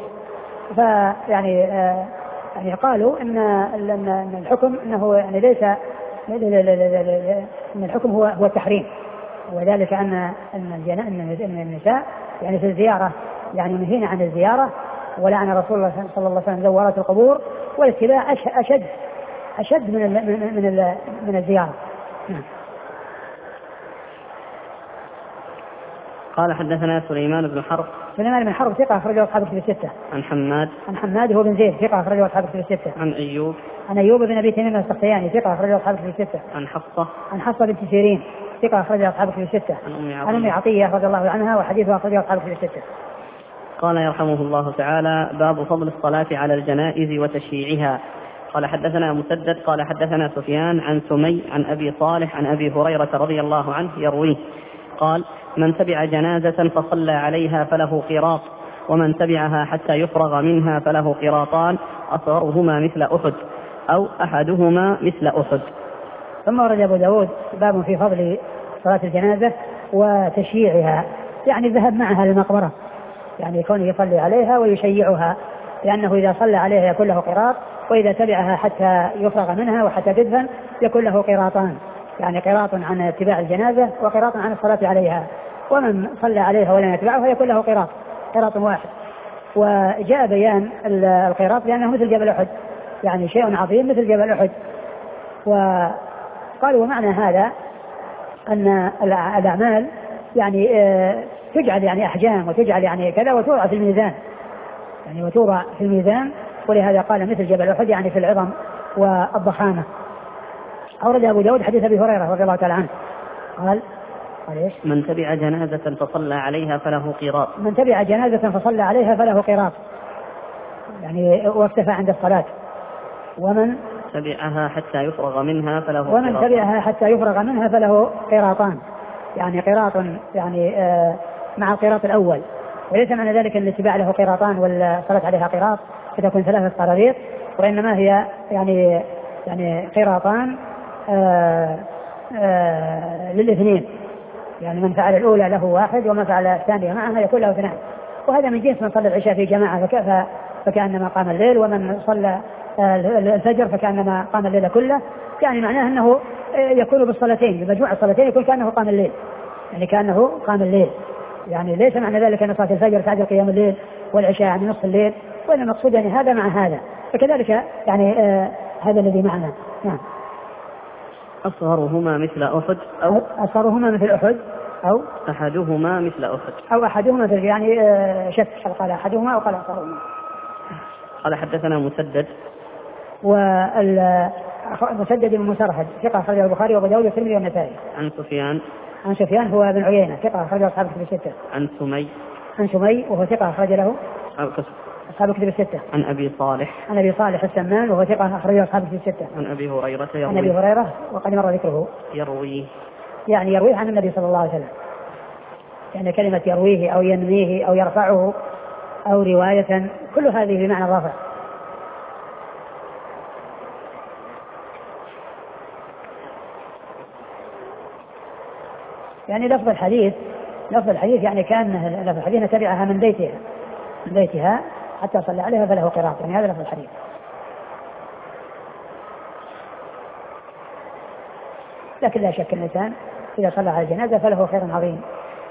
فيعني آه يعني قالوا إن إن الحكم إنه يعني ليس إن الحكم هو هو التحريم، وذلك أن أن أن النساء يعني في الزيارة يعني نهينا عن الزيارة، ولعن رسول الله صلى الله عليه وسلم زوارات القبور، والاتباع أشد أشد من ال من ال من الزيارة. قال حدثنا سليمان بن حرب سليمان بن حرب ثقة أخرجه أصحاب الكتب الستة. عن حماد عن حماد هو بن زيد ثقة أخرجه أصحاب الكتب الستة. عن أيوب عن أيوب بن أبي تميم السختياني ثقة أخرجه أصحاب الكتب الستة. عن حفصة عن حفصة بنت سيرين ثقة أخرجه أصحاب الكتب الستة. عن أم عطية رضي الله عنها وحديثها أخرجه أصحاب الكتب الستة. قال يرحمه الله تعالى: باب فضل الصلاة على الجنائز وتشييعها. قال حدثنا مسدد قال حدثنا سفيان عن سمي عن أبي صالح عن أبي هريرة رضي الله عنه يرويه قال: من تبع جنازة فصلى عليها فله قيراط، ومن تبعها حتى يفرغ منها فله قيراطان، أصغرهما مثل أحد أو أحدهما مثل أحد. ثم ورد أبو داود باب في فضل صلاة الجنازة وتشييعها، يعني الذهاب معها للمقبرة، يعني كونه يصلي عليها ويشيعها، لأنه إذا صلى عليها يكون له قيراط، وإذا تبعها حتى يفرغ منها وحتى تدفن يكون له قيراطان، يعني قيراط عن اتباع الجنازة وقيراط عن الصلاة عليها. ومن صلى عليها ولم يتبعها يكون له قيراط قيراط واحد. وجاء بيان القيراط لأنه مثل جبل أحد، يعني شيء عظيم مثل جبل أحد. وقالوا ومعنى هذا أن الأعمال يعني تجعل يعني أحجام وتجعل يعني كذا وتوضع في الميزان، يعني وتوضع في الميزان، ولهذا قال مثل جبل أحد يعني في العظم والضخامة. أورد أبو داود حديث أبي هريرة رضي الله تعالى عنه قال: قال إيش؟ من تبع جنازة فصلى عليها فله قيراط. من تبع جنازة فصلى عليها فله قيراط، يعني واكتفى عند الصلاة. ومن تبعها حتى يفرغ منها فله ومن قيراطان. تبعها حتى يفرغ منها فله قيراطان، يعني قيراط يعني آه مع القيراط الأول، وليس معنى ذلك أن الاتباع له قيراطان والصلاة عليها قيراط فتكون ثلاثة قراريط، وإنما هي يعني يعني قيراطان آه آه للاثنين، يعني من فعل الأولى له واحد ومن فعل الثانية معها يكون له اثنان. وهذا من جنس من صلى العشاء في جماعة فكأنما قام الليل، ومن صلى الفجر فكأنما قام الليل كله، يعني معناه أنه يكون بالصلاتين بمجموع الصلاتين يكون كأنه قام الليل، يعني كأنه قام الليل، يعني ليس معنى ذلك أن صلاة الفجر تعدل قيام الليل والعشاء يعني نصف الليل، وإنما المقصود يعني هذا مع هذا، فكذلك يعني آه هذا الذي معنا. نعم. أصغرهما مثل أحد أو أصغرهما مثل أحد أو أحدهما مثل أحد أو أحدهما مثل يعني آه شك، قال أحدهما أو قال أصغرهما. قال حدثنا مسدد، ومسدد بن مسرهد ثقة أخرجه البخاري وأبو داود والترمذي والنسائي. عن سفيان عن سفيان هو بن عيينة ثقة أخرجه أصحاب الكتب الستة. عن سمي عن سمي وهو ثقة أخرج له أصحاب الكتب الستة. عن أبي صالح عن أبي صالح السمان وهو ثقة أخرجه أصحاب الكتب الستة. عن أبي هريرة يروي عن أبي هريرة وقد مر ذكره يرويه، يعني يرويه عن النبي صلى الله عليه وسلم، يعني كلمة يرويه أو ينميه أو يرفعه أو رواية كل هذه بمعنى الرفع. يعني لفظ الحديث لفظ الحديث يعني كان لفظ الحديث نتبعها من بيتها من بيتها حتى صلى عليها فله قراط، يعني هذا لفظ الحديث. لكن لا شك الإنسان إذا صلى على الجنازة فله خير عظيم.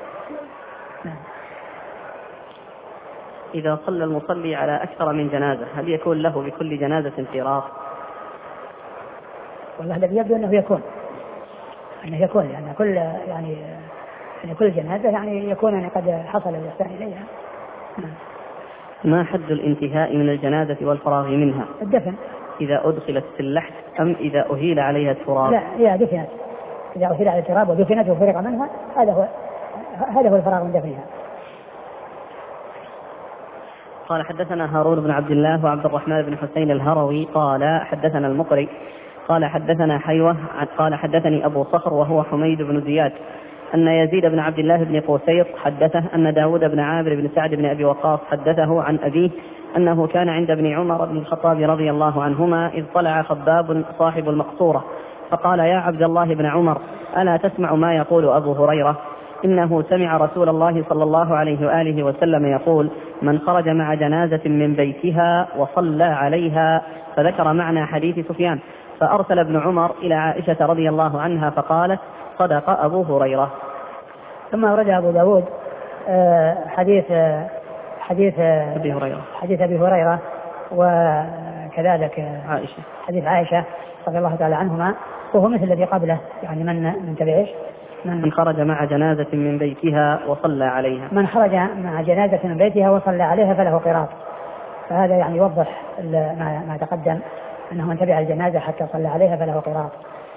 إذا صلى المصلي على أكثر من جنازة هل يكون له بكل جنازة قراط؟ والله الذي يبدو أنه يكون أنه يكون يعني كل يعني يعني كل جنازة يعني يكون يعني قد حصل الإحسان إليها. ما حد الانتهاء من الجنازة والفراغ منها؟ الدفن. إذا أدخلت في اللحد أم إذا أهيل عليها التراب؟ لا، هي دفنت. إذا أهيل على التراب ودفنت وفرغ منها هذا هو هذا هو الفراغ من دفنها. قال حدثنا هارون بن عبد الله وعبد الرحمن بن حسين الهروي قال حدثنا المقري قال حدثنا حيوة قال حدثني أبو صخر وهو حميد بن زياد أن يزيد بن عبد الله بن قوسيط حدثه أن داود بن عامر بن سعد بن أبي وقاص حدثه عن أبيه أنه كان عند ابن عمر بن الخطاب رضي الله عنهما إذ طلع خباب صاحب المقصورة فقال: يا عبد الله بن عمر، ألا تسمع ما يقول أبو هريرة؟ إنه سمع رسول الله صلى الله عليه وآله وسلم يقول: من خرج مع جنازة من بيتها وصلى عليها. فذكر معنى حديث سفيان، فأرسل ابن عمر إلى عائشة رضي الله عنها فقالت: صدق أبو هريرة. ثم أورد أبو داود حديث حديث أبي هريرة حديث أبي هريرة وكذلك عائشة حديث عائشة رضي الله تعالى عنهما، وهو مثل الذي قبله، يعني من من تبعيش من, من خرج مع جنازة من بيتها وصلى عليها من خرج مع جنازة من بيتها وصلى عليها فله قراط. فهذا يعني يوضح ما, ما تقدم أنه من تبع الجنازة حتى صلى عليها فله قراط.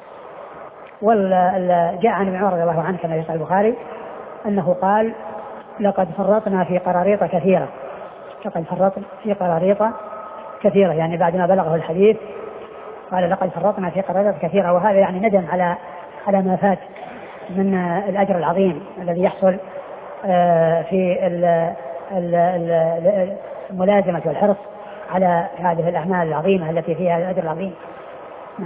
وجاء عن ابن عمر رضي الله عنه كما في صحيح البخاري أنه قال: لقد فرطنا في قراريط كثيرة لقد فرطنا في قراريط كثيرة يعني بعد ما بلغه الحديث قال: لقد فرطنا في قراريط كثيرة. وهذا يعني ندم على على ما فات من الأجر العظيم الذي يحصل في الملازمة والحرص على هذه الأعمال العظيمة التي فيها الأجر العظيم. نعم.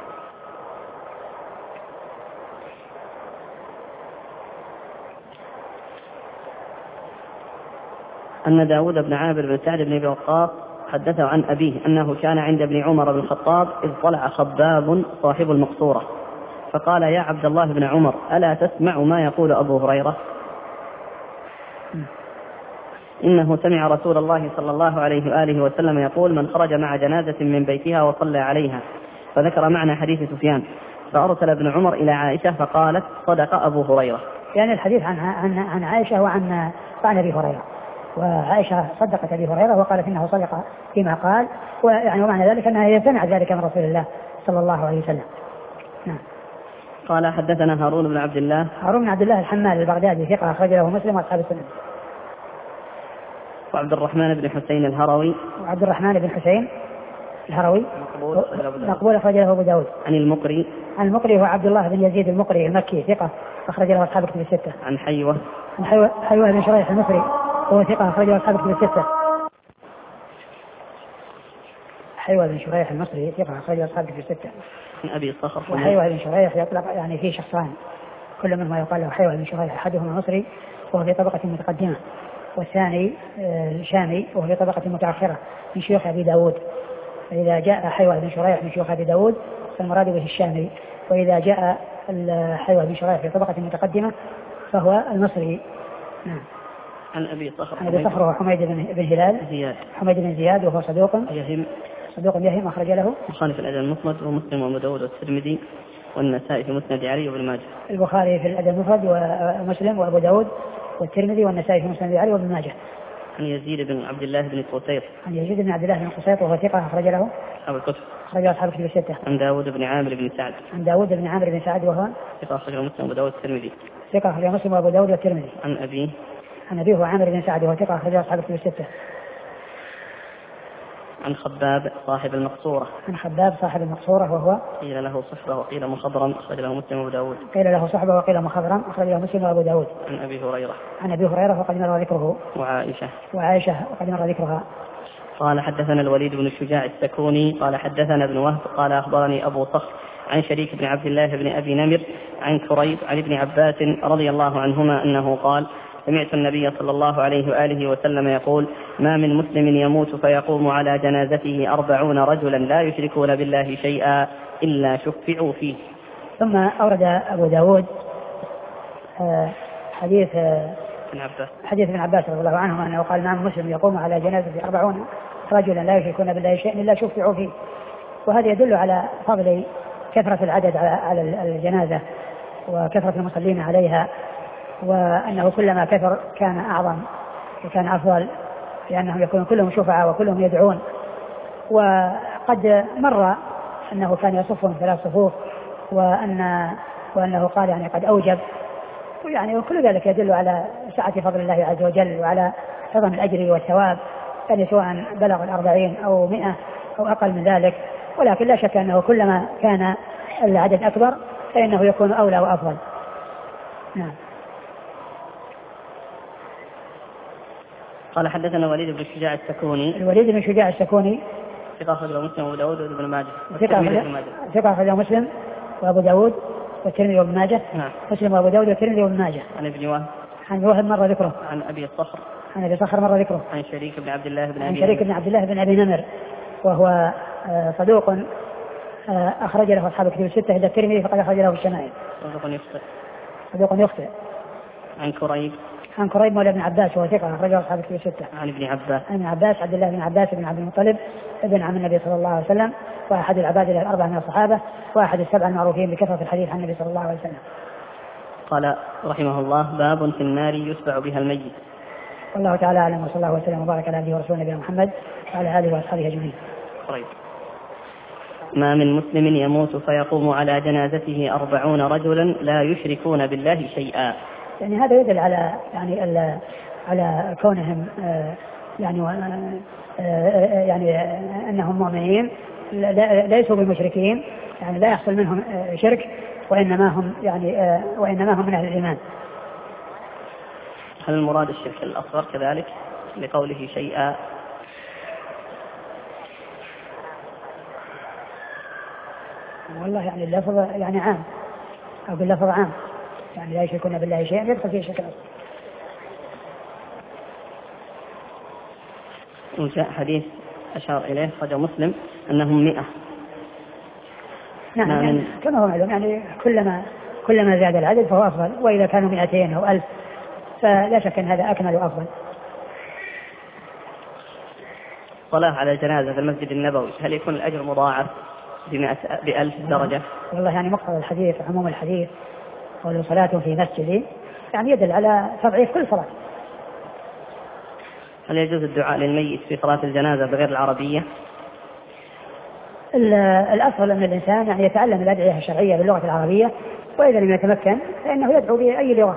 أن داود بن عامر بن سعد بن أبي وقاص حدثه عن أبيه أنه كان عند ابن عمر بن الخطاب إذ طلع خباب صاحب المقصورة فقال يا عبد الله بن عمر ألا تسمع ما يقول أبو هريرة إنه سمع رسول الله صلى الله عليه وآله وسلم يقول من خرج مع جنازة من بيتها وصلى عليها، فذكر معنى حديث سفيان، فأرسل ابن عمر إلى عائشة فقالت صدق أبو هريرة. يعني الحديث عن عن عن عائشة وعن عن أبي هريرة، وعائشة صدقت أبي هريرة وقالت إنه صدق فيما قال، ويعني ومعنى ذلك أنها سمعت ذلك من رسول الله صلى الله عليه وسلم. نعم. قال حدثنا هارون بن عبد الله. هارون بن عبد الله الحمال البغدادي ثقة أخرج له مسلم وأصحاب السنن. وعبد الرحمن بن حسين الهروي. وعبد الرحمن بن حسين الهروي مقبول أخرج له أبو داود. عن المقري. عن المقري هو عبد الله بن يزيد المقري المكي ثقة أخرج له أصحاب الكتب الستة. عن حيوة. عن حيوة, حيوة بن شريح المصري هو ثقة أخرج له أصحاب الكتب الستة. حيوة بن شريح المصري ثقة أخرج له أصحاب الكتب الستة. عن أبي صخر. وحيوة بن شريح يطلق يعني فيه شخصان كل منهما يقال له حيوة بن شريح، أحدهما مصري وهو في طبقة متقدمة، والثاني الشامي وهو في طبقة متأخرة من شيوخ أبي داود. فإذا جاء حيوة بن شريح من شيوخ أبي داود فالمراد به الشامي، وإذا جاء حيوة بن شريح في طبقة متقدمة فهو المصري. نعم. عن أبي صخر. عن أبي صخر وحميد بن هلال. زياد. حميد بن زياد وهو صدوق يهم. صدوق يهم أخرج له البخاري في الأدب المفرد ومسلم وأبو داود والترمذي والنسائي في مسند علي وابن ماجه. البخاري في الأدب المفرد ومسلم وأبو داود والترمذي والنسائي في مسند علي وابن ماجه. عن يزيد بن عبد الله بن قسيط. عن يزيد بن عبد الله بن قسيط وهو ثقة أخرج له أصحاب الكتب. أخرج أصحاب الكتب الستة. عن داود بن عامر بن سعد. عن داود بن عامر بن سعد وهو ثقة أخرج مسلم وأبو داود والترمذي. ثقة أخرج مسلم وأبو داود والترمذي. عن أبيه. عن أبيه هو عامر بن سعد وهو ثقة أخرج أصحاب الكتب الستة. عن خباب صاحب المقصورة. عن خباب صاحب المقصورة وهو قيل له صحبة وقيل مخضرا أخرج له مسلم وأبو داود. قيل له صحبة وقيل مخضرا أخرج له مسلم وأبو داود. عن أبي هريرة. عن أبي هريرة وقد مر ذكره. وعائشة. وعائشة وقد مر ذكرها. قال حدثنا الوليد بن الشجاع السكوني قال حدثنا ابن وهب قال أخبرني أبو صخر عن شريك بن عبد الله بن أبي نمر عن كريب عن ابن عباس رضي الله عنهما أنه قال سمعت النبي صلى الله عليه وآله وسلم يقول ما من مسلم يموت فيقوم على جنازته أربعون رجلا لا يشركون بالله شيئا إلا شفعوا فيه. ثم أورد أبو داود حديث ابن عباس حديث ابن عباس رضي الله عنه أنه قال ما من مسلم يقوم على جنازته أربعون رجلا لا يشركون بالله شيئا إلا شفعوا فيه. وهذا يدل على فضل كثرة العدد على الجنازة وكثرة المصلين عليها، وأنه كلما كثر كان أعظم وكان أفضل، لأنهم يكونون كلهم شفعاء وكلهم يدعون. وقد مر أنه كان يصفهم ثلاث صفوف، وأن وأنه قال يعني قد أوجب، يعني وكل ذلك يدل على سعة فضل الله عز وجل وعلى عظم الأجر والثواب، يعني سواء بلغ الأربعين أو مئة أو أقل من ذلك. ولكن لا شك أنه كلما كان العدد أكبر فإنه يكون أولى وأفضل. نعم. قال حدثنا الوليد بن الشجاع السكوني. الوليد بن الشجاع السكوني ثقة أخرجه مسلم وأبو داود وابن ماجه. ثقة أخرجه مسلم وأبو داود والترمذي وابن ماجه. نعم. مسلم وأبو داود والترمذي وابن ماجه. عن ابن وهب. عن وهب مر ذكره. عن أبي صخر. عن أبي صخر مر ذكره. عن شريك بن عبد الله بن أبي عن شريك بن عبد الله بن أبي نمر وهو صدوق أخرج له أصحاب الكتب الستة إلا الترمذي فقد أخرج له الشمائل. صدوق يخطئ. صدوق يخطئ. عن كريب. عن كريب مولى ابن عباس وهو ثقة أخرجه أصحاب الكتب الستة. عن ابن عباس. عن ابن عباس عبد الله بن عباس بن عبد المطلب ابن عم النبي صلى الله عليه وسلم، وأحد العباد الأربعة من الصحابة، وأحد السبع المعروفين بكثرة الحديث عن النبي صلى الله عليه وسلم. قال رحمه الله باب في النار يتبع بها الميت. والله تعالى أعلم، وصلى الله وسلم وبارك على عبده ورسوله نبينا محمد وعلى آله وأصحابه أجمعين. طيب. ما من مسلم يموت فيقوم على جنازته أربعون رجلا لا يشركون بالله شيئا. يعني هذا يدل على يعني على كونهم يعني يعني أنهم مؤمنين ليسوا بالمشركين، يعني لا يحصل منهم شرك، وإنما هم يعني آه وإنما هم من أهل الإيمان. هل المراد الشرك الأصغر كذلك لقوله شيئا؟ والله يعني اللفظ يعني عام، أو باللفظ عام، يعني لا يشركون بالله شيئا يدخل فيه الشرك الأصغر. وجاء حديث أشار إليه خرج مسلم أنهم مئة. نعم يعني كما هو معلوم، يعني كلما كلما زاد العدد فهو أفضل، وإذا كانوا مئتين أو ألف فلا شك أن هذا أكمل وأفضل. صلاة على الجنازة في المسجد النبوي هل يكون الأجر مضاعف بألف درجة؟ والله يعني مقتضى الحديث عموم الحديث قول صلاة في مسجدي يعني يدل على تضعيف كل صلاة. هل يجوز الدعاء للميت في صلاة الجنازة بغير العربية؟ الأصل أن الإنسان يعني يتعلم الأدعية الشرعية باللغة العربية، وإذا لم يتمكن فإنه يدعو بأي لغة.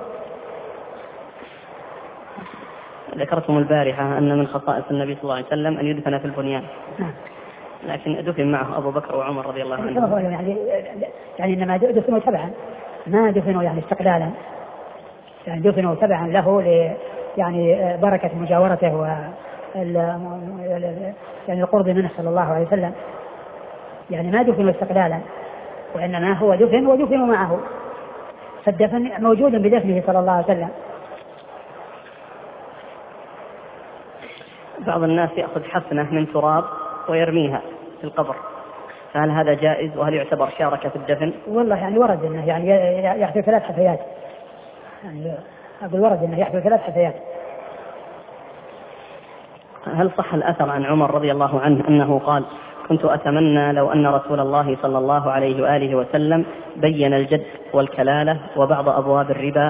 ذكرتم البارحة أن من خصائص النبي صلى الله عليه وسلم أن يدفن في البنيان. نعم. لكن دفن معه أبو بكر وعمر رضي الله عنهم. يعني يعني إنما دفنوا تبعا، ما دفنوا يعني استقلالا، يعني دفنوا تبعا له ل يعني بركة مجاورته و يعني القرب منه صلى الله عليه وسلم، يعني ما دفنوا استقلالا، وإنما هو دفن ودفنوا معه، فالدفن موجود بدفنه صلى الله عليه وسلم. بعض الناس يأخذ حفنة من تراب ويرميها في القبر، فهل هذا جائز وهل يعتبر شارك في الدفن؟ والله يعني ورد انه يعني يحدث ثلاث حثيات، يعني أقول ورد انه يحدث ثلاث حثيات. هل صح الأثر عن عمر رضي الله عنه أنه قال كنت أتمنى لو أن رسول الله صلى الله عليه وآله وسلم بين الجد والكلالة وبعض أبواب الربا؟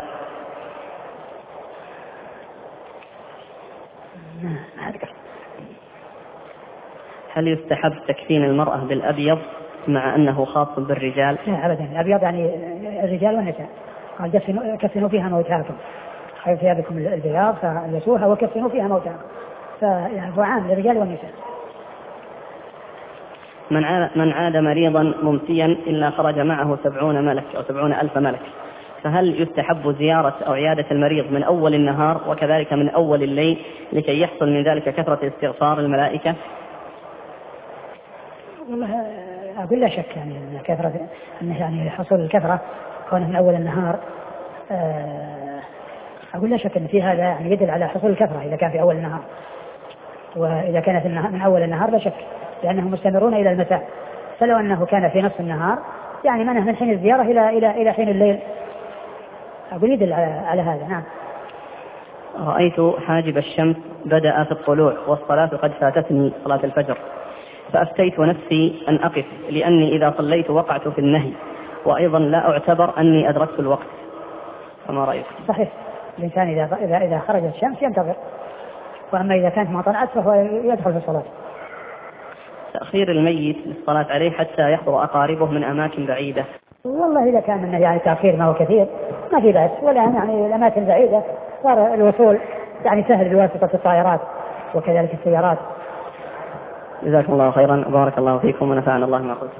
هل يستحب تكفين المرأة بالأبيض مع أنه خاص بالرجال؟ لا أبدا، الأبيض يعني الرجال والنساء، قال كفنوا فيها موتاكم، خير ثيابكم البياض فلبسوها وكفنوا فيها موتاكم، فيعني هو عام للرجال والنساء. من عاد, من عاد مريضا ممسيا إلا خرج معه سبعون ملك أو سبعون ألف ملك، فهل يستحب زيارة أو عيادة المريض من أول النهار وكذلك من أول الليل لكي يحصل من ذلك كثرة استغفار الملائكة؟ والله أقول لا شك يعني أن كثرة أنه يعني حصول الكثرة كونه من أول النهار، أقول لا شك أن في هذا يعني يدل على حصول الكثرة إذا كان في أول النهار، وإذا كانت من أول النهار لا شك لأنهم مستمرون إلى المساء، فلو أنه كان في نصف النهار يعني منه من حين الزيارة إلى إلى إلى حين الليل، أقول يدل على, على هذا. نعم. رأيت حاجب الشمس بدأ في الطلوع والصلاة قد فاتتني صلاة الفجر، فأفتيت نفسي أن أقف لأني إذا صليت وقعت في النهي، وأيضا لا أعتبر أني أدركت الوقت، فما رأيك؟ صحيح، الإنسان إذا إذا إذا خرجت الشمس ينتظر، وأما إذا كانت ما طلعت فهو يدخل في الصلاة. تأخير الميت للصلاة عليه حتى يحضر أقاربه من أماكن بعيدة. والله إذا كان منه يعني تأخير ما هو كثير ما في بأس، ولا يعني الأماكن بعيدة صار الوصول يعني سهل بواسطة الطائرات وكذلك السيارات. جزاكم الله خيرا وبارك الله فيكم ونفعنا الله ما قلتم.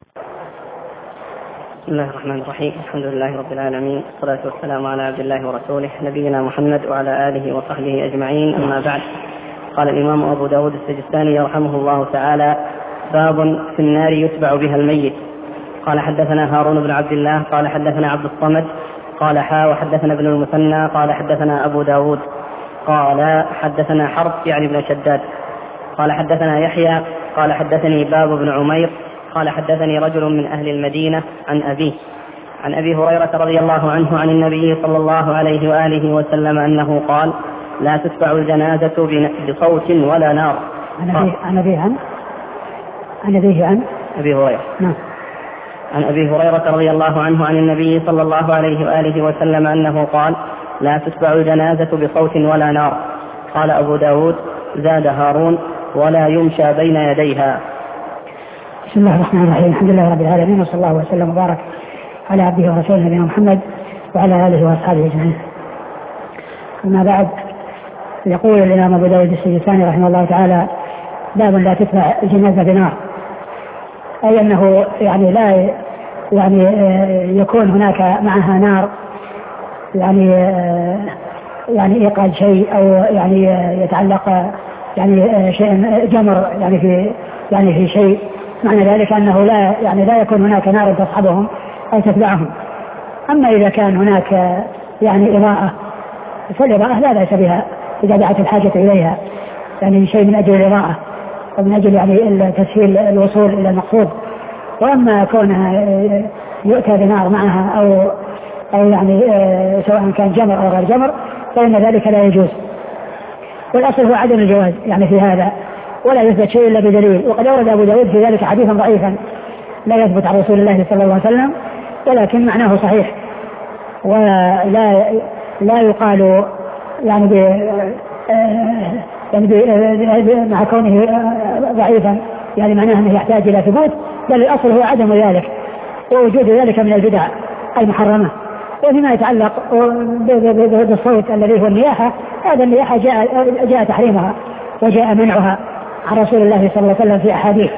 بسم الله الرحمن الرحيم، الحمد لله رب العالمين، والصلاة والسلام على عبد الله ورسوله نبينا محمد وعلى آله وصحبه أجمعين، أما بعد. قال الإمام أبو داود السجستاني رحمه الله تعالى: باب في النار يتبع بها الميت. قال حدثنا هارون بن عبد الله قال حدثنا عبد الصمد قال حا وحدثنا ابن المثنى قال حدثنا أبو داود قال حدثنا حرب يعني بن شداد قال حدثنا يحيى قال حدثني باب بن عمير قال حدثني رجل من أهل المدينة عن أبيه عن أبي هريرة رضي الله عنه عن النبي صلى الله عليه وآله وسلم أنه قال: لا تتبع الجنازة بصوت ولا نار. عن أبي عن عن أبيه عن أبي هريرة نعم عن أبي هريرة رضي الله عنه عن النبي صلى الله عليه وآله وسلم أنه قال: لا تتبع الجنازة بصوت ولا نار. قال أبو داود: زاد هارون: ولا يمشى بين يديها. بسم الله الرحمن الرحيم، الحمد لله رب العالمين، وصلى الله وسلم وبارك على عبده ورسوله نبينا محمد وعلى آله وأصحابه أجمعين. أما بعد، يقول الإمام أبو داود السجستاني رحمه الله تعالى: باب لا تتبع الجنازة بنار، أي أنه يعني لا يعني يكون هناك معها نار يعني يعني يقعد شيء أو يعني يتعلق يعني شيء جمر يعني في يعني في شيء، معنى ذلك أنه لا يعني لا يكون هناك نار تصحبهم أو تتبعهم. أما إذا كان هناك يعني إضاءة فالإضاءة لا بأس بها إذا دعت الحاجة إليها، يعني شيء من أجل الإضاءة ومن أجل يعني تسهيل الوصول إلى المقصود. وأما كونها يؤتى بنار معها أو أو يعني سواء كان جمر أو غير جمر فإن ذلك لا يجوز. والأصل هو عدم الجواز يعني في هذا، ولا يثبت شيء إلا بدليل. وقد أورد أبو داود في ذلك حديثا ضعيفا لا يثبت عن رسول الله صلى الله عليه وسلم، ولكن معناه صحيح، ولا لا يقال يعني ب يعني مع كونه ضعيفا يعني معناه أنه يحتاج إلى ثبوت، بل الأصل هو عدم ذلك ووجود ذلك من البدع المحرمة. وفيما يتعلق بالصوت الذي هو النياحة، هذا النياحة جاء, جاء تحريمها وجاء منعها عن رسول الله صلى الله عليه وسلم في أحاديث.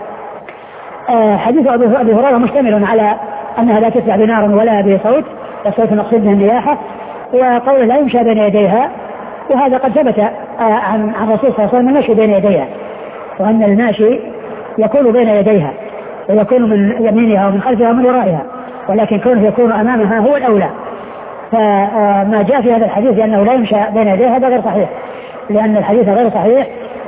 حديث أبي هريرة مشتمل على أنها لا تتبع بنار ولا بصوت، الصوت المقصود به النياحة، وقوله لا يمشى بين يديها، وهذا قد ثبت عن الرسول صلى الله عليه وسلم المشي بين يديها، وأن الماشي يكون بين يديها ويكون من يمينها ومن خلفها ومن ورائها، ولكن كونه يكون أمامها هو الأولى. فما جاء في هذا الحديث لأنه لا يمشى بين يديها هذا غير صحيح، لأن الحديث غير صحيح.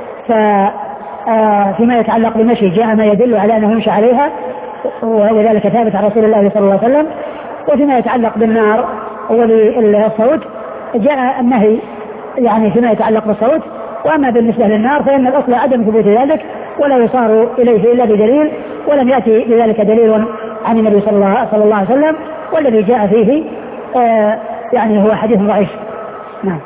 فيما يتعلق بالمشي جاء ما يدل على أنه يمشى عليها، وذلك ثابت عن رسول الله صلى الله عليه وسلم. وفيما يتعلق بالنار وبالصوت جاء النهي يعني فيما يتعلق بالصوت. وأما بالنسبة للنار فإن الأصل عدم ثبوت ذلك، ولا يصار إليه إلا بدليل، ولم يأتي بذلك دليل عن النبي صلى الله, صلى الله عليه وسلم، والذي جاء فيه آه يعني هو حديث ضعيف. نعم.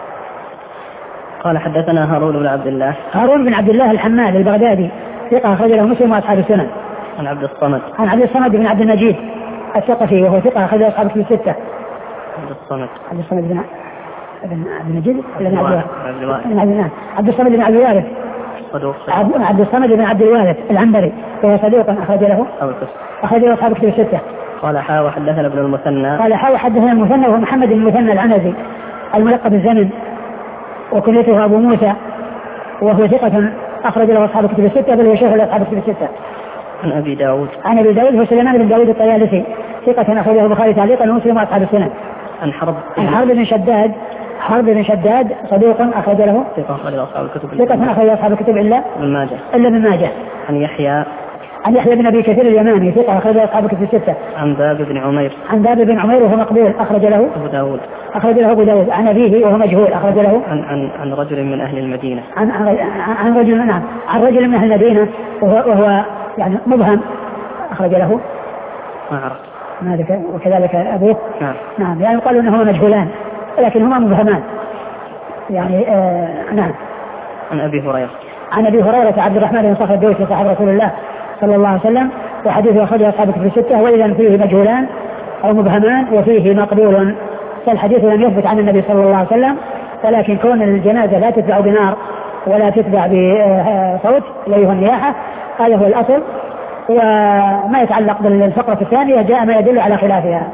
قال حدثنا هارون بن عبد الله. هارون بن عبد الله الحمال البغدادي ثقة أخرج له مسلم وأصحاب السنن. عن عبد الصمد. عن عبد الصمد بن عبد المجيد الثقفي وهو ثقة أخرج له أصحاب الكتب الستة. عبد الصمد. عبد الصمد بن عبد المجيد ولا بن عبد الوارث؟ عبد الصمد بن عبد الوارث. صدوق. عبد الصمد بن عبد الوارث العنبري وهو صدوق أخرج له أخرج له أصحاب الكتب الستة. قال حاوى حدثنا ابن المثنى. قال حاوى حدثنا المثنى وهو محمد بن المثنى العنزي الملقب الزمن وكنيته أبو موسى، وهو ثقة أخرج له أصحاب الكتب الستة، بل هو شيخ لأصحاب الكتب الستة. عن أبي داود. عن أبي داود هو سليمان بن داود الطيالسي ثقة أخرجه البخاري تعليقا ومسلم وأصحاب السنن. عن حرب. عن حرب بن شداد. حرب بن شداد صدوق أخرج له ثقة أخرج أصحاب الكتب ثقة أخرج أصحاب الكتب إلا ابن ماجه إلا ابن ماجه. عن يحيى. عن يحيى بن أبي كثير اليماني ثقة أخرج أصحاب الكتب الستة. عن باب بن عمير. عن باب بن عمير وهو مقبول أخرج له أبو داود. أخرج له أبو داود. عن أبيه وهو مجهول أخرج له عن عن عن رجل من أهل المدينة. عن عن رجل نعم عن رجل من أهل المدينة وهو, وهو يعني مبهم أخرج له ما عرفت ما ذكر، وكذلك أبوه. نعم. نعم يعني قالوا أنهما مجهولان ولكن هما مبهمان يعني. آه نعم. عن أبي هريرة. عن أبي هريرة عبد الرحمن بن صخر الدوسي صاحب رسول الله صلى الله عليه وسلم، وحديثه أخرجه أصحاب الكتب الستة، وإذا فيه مجهولان أو مبهمان وفيه مقبول، فالحديث لم يثبت عن النبي صلى الله عليه وسلم. ولكن كون الجنازة لا تتبع بنار ولا تتبع بصوت اللي هو النياحة هذا هو الأصل. وما يتعلق بالفقرة الثانية جاء ما يدل على خلافها.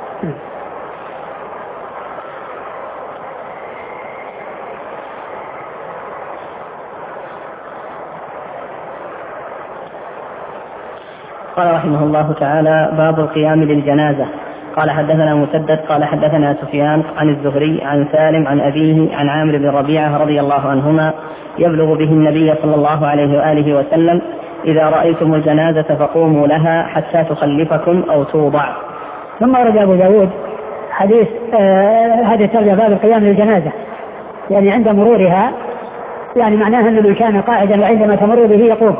قال رحمه الله تعالى: باب القيام للجنازة. قال حدثنا مسدد قال حدثنا سفيان عن الزهري عن سالم عن أبيه عن عامر بن ربيعة رضي الله عنهما يبلغ به النبي صلى الله عليه وآله وسلم: إذا رأيتم الجنازة فقوموا لها حتى تخلفكم أو توضع. ثم ورد أبو داود حديث آه هذه الترجمة باب القيام للجنازة، يعني عند مرورها، يعني معناها أن من كان قاعدا وعندما تمر به يقوم.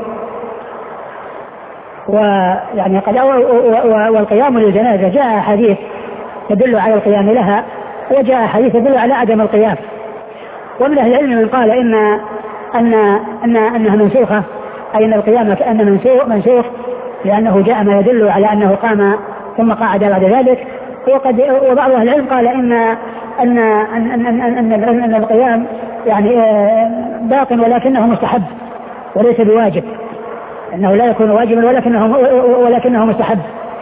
ويعني قد والقيام للجنازة جاء حديث يدل على القيام لها، وجاء حديث يدل على عدم القيام. ومن أهل العلم من قال إن أن أن أنها منسوخة، أي أن القيام كأن منسوخ منسوخ لأنه جاء ما يدل على أنه قام ثم قعد بعد ذلك. وقد وبعض أهل العلم قال إن أن أن أن أن, أن, أن القيام يعني باق ولكنه مستحب وليس بواجب، أنه لا يكون واجبا ولكنه ولكنه مستحب.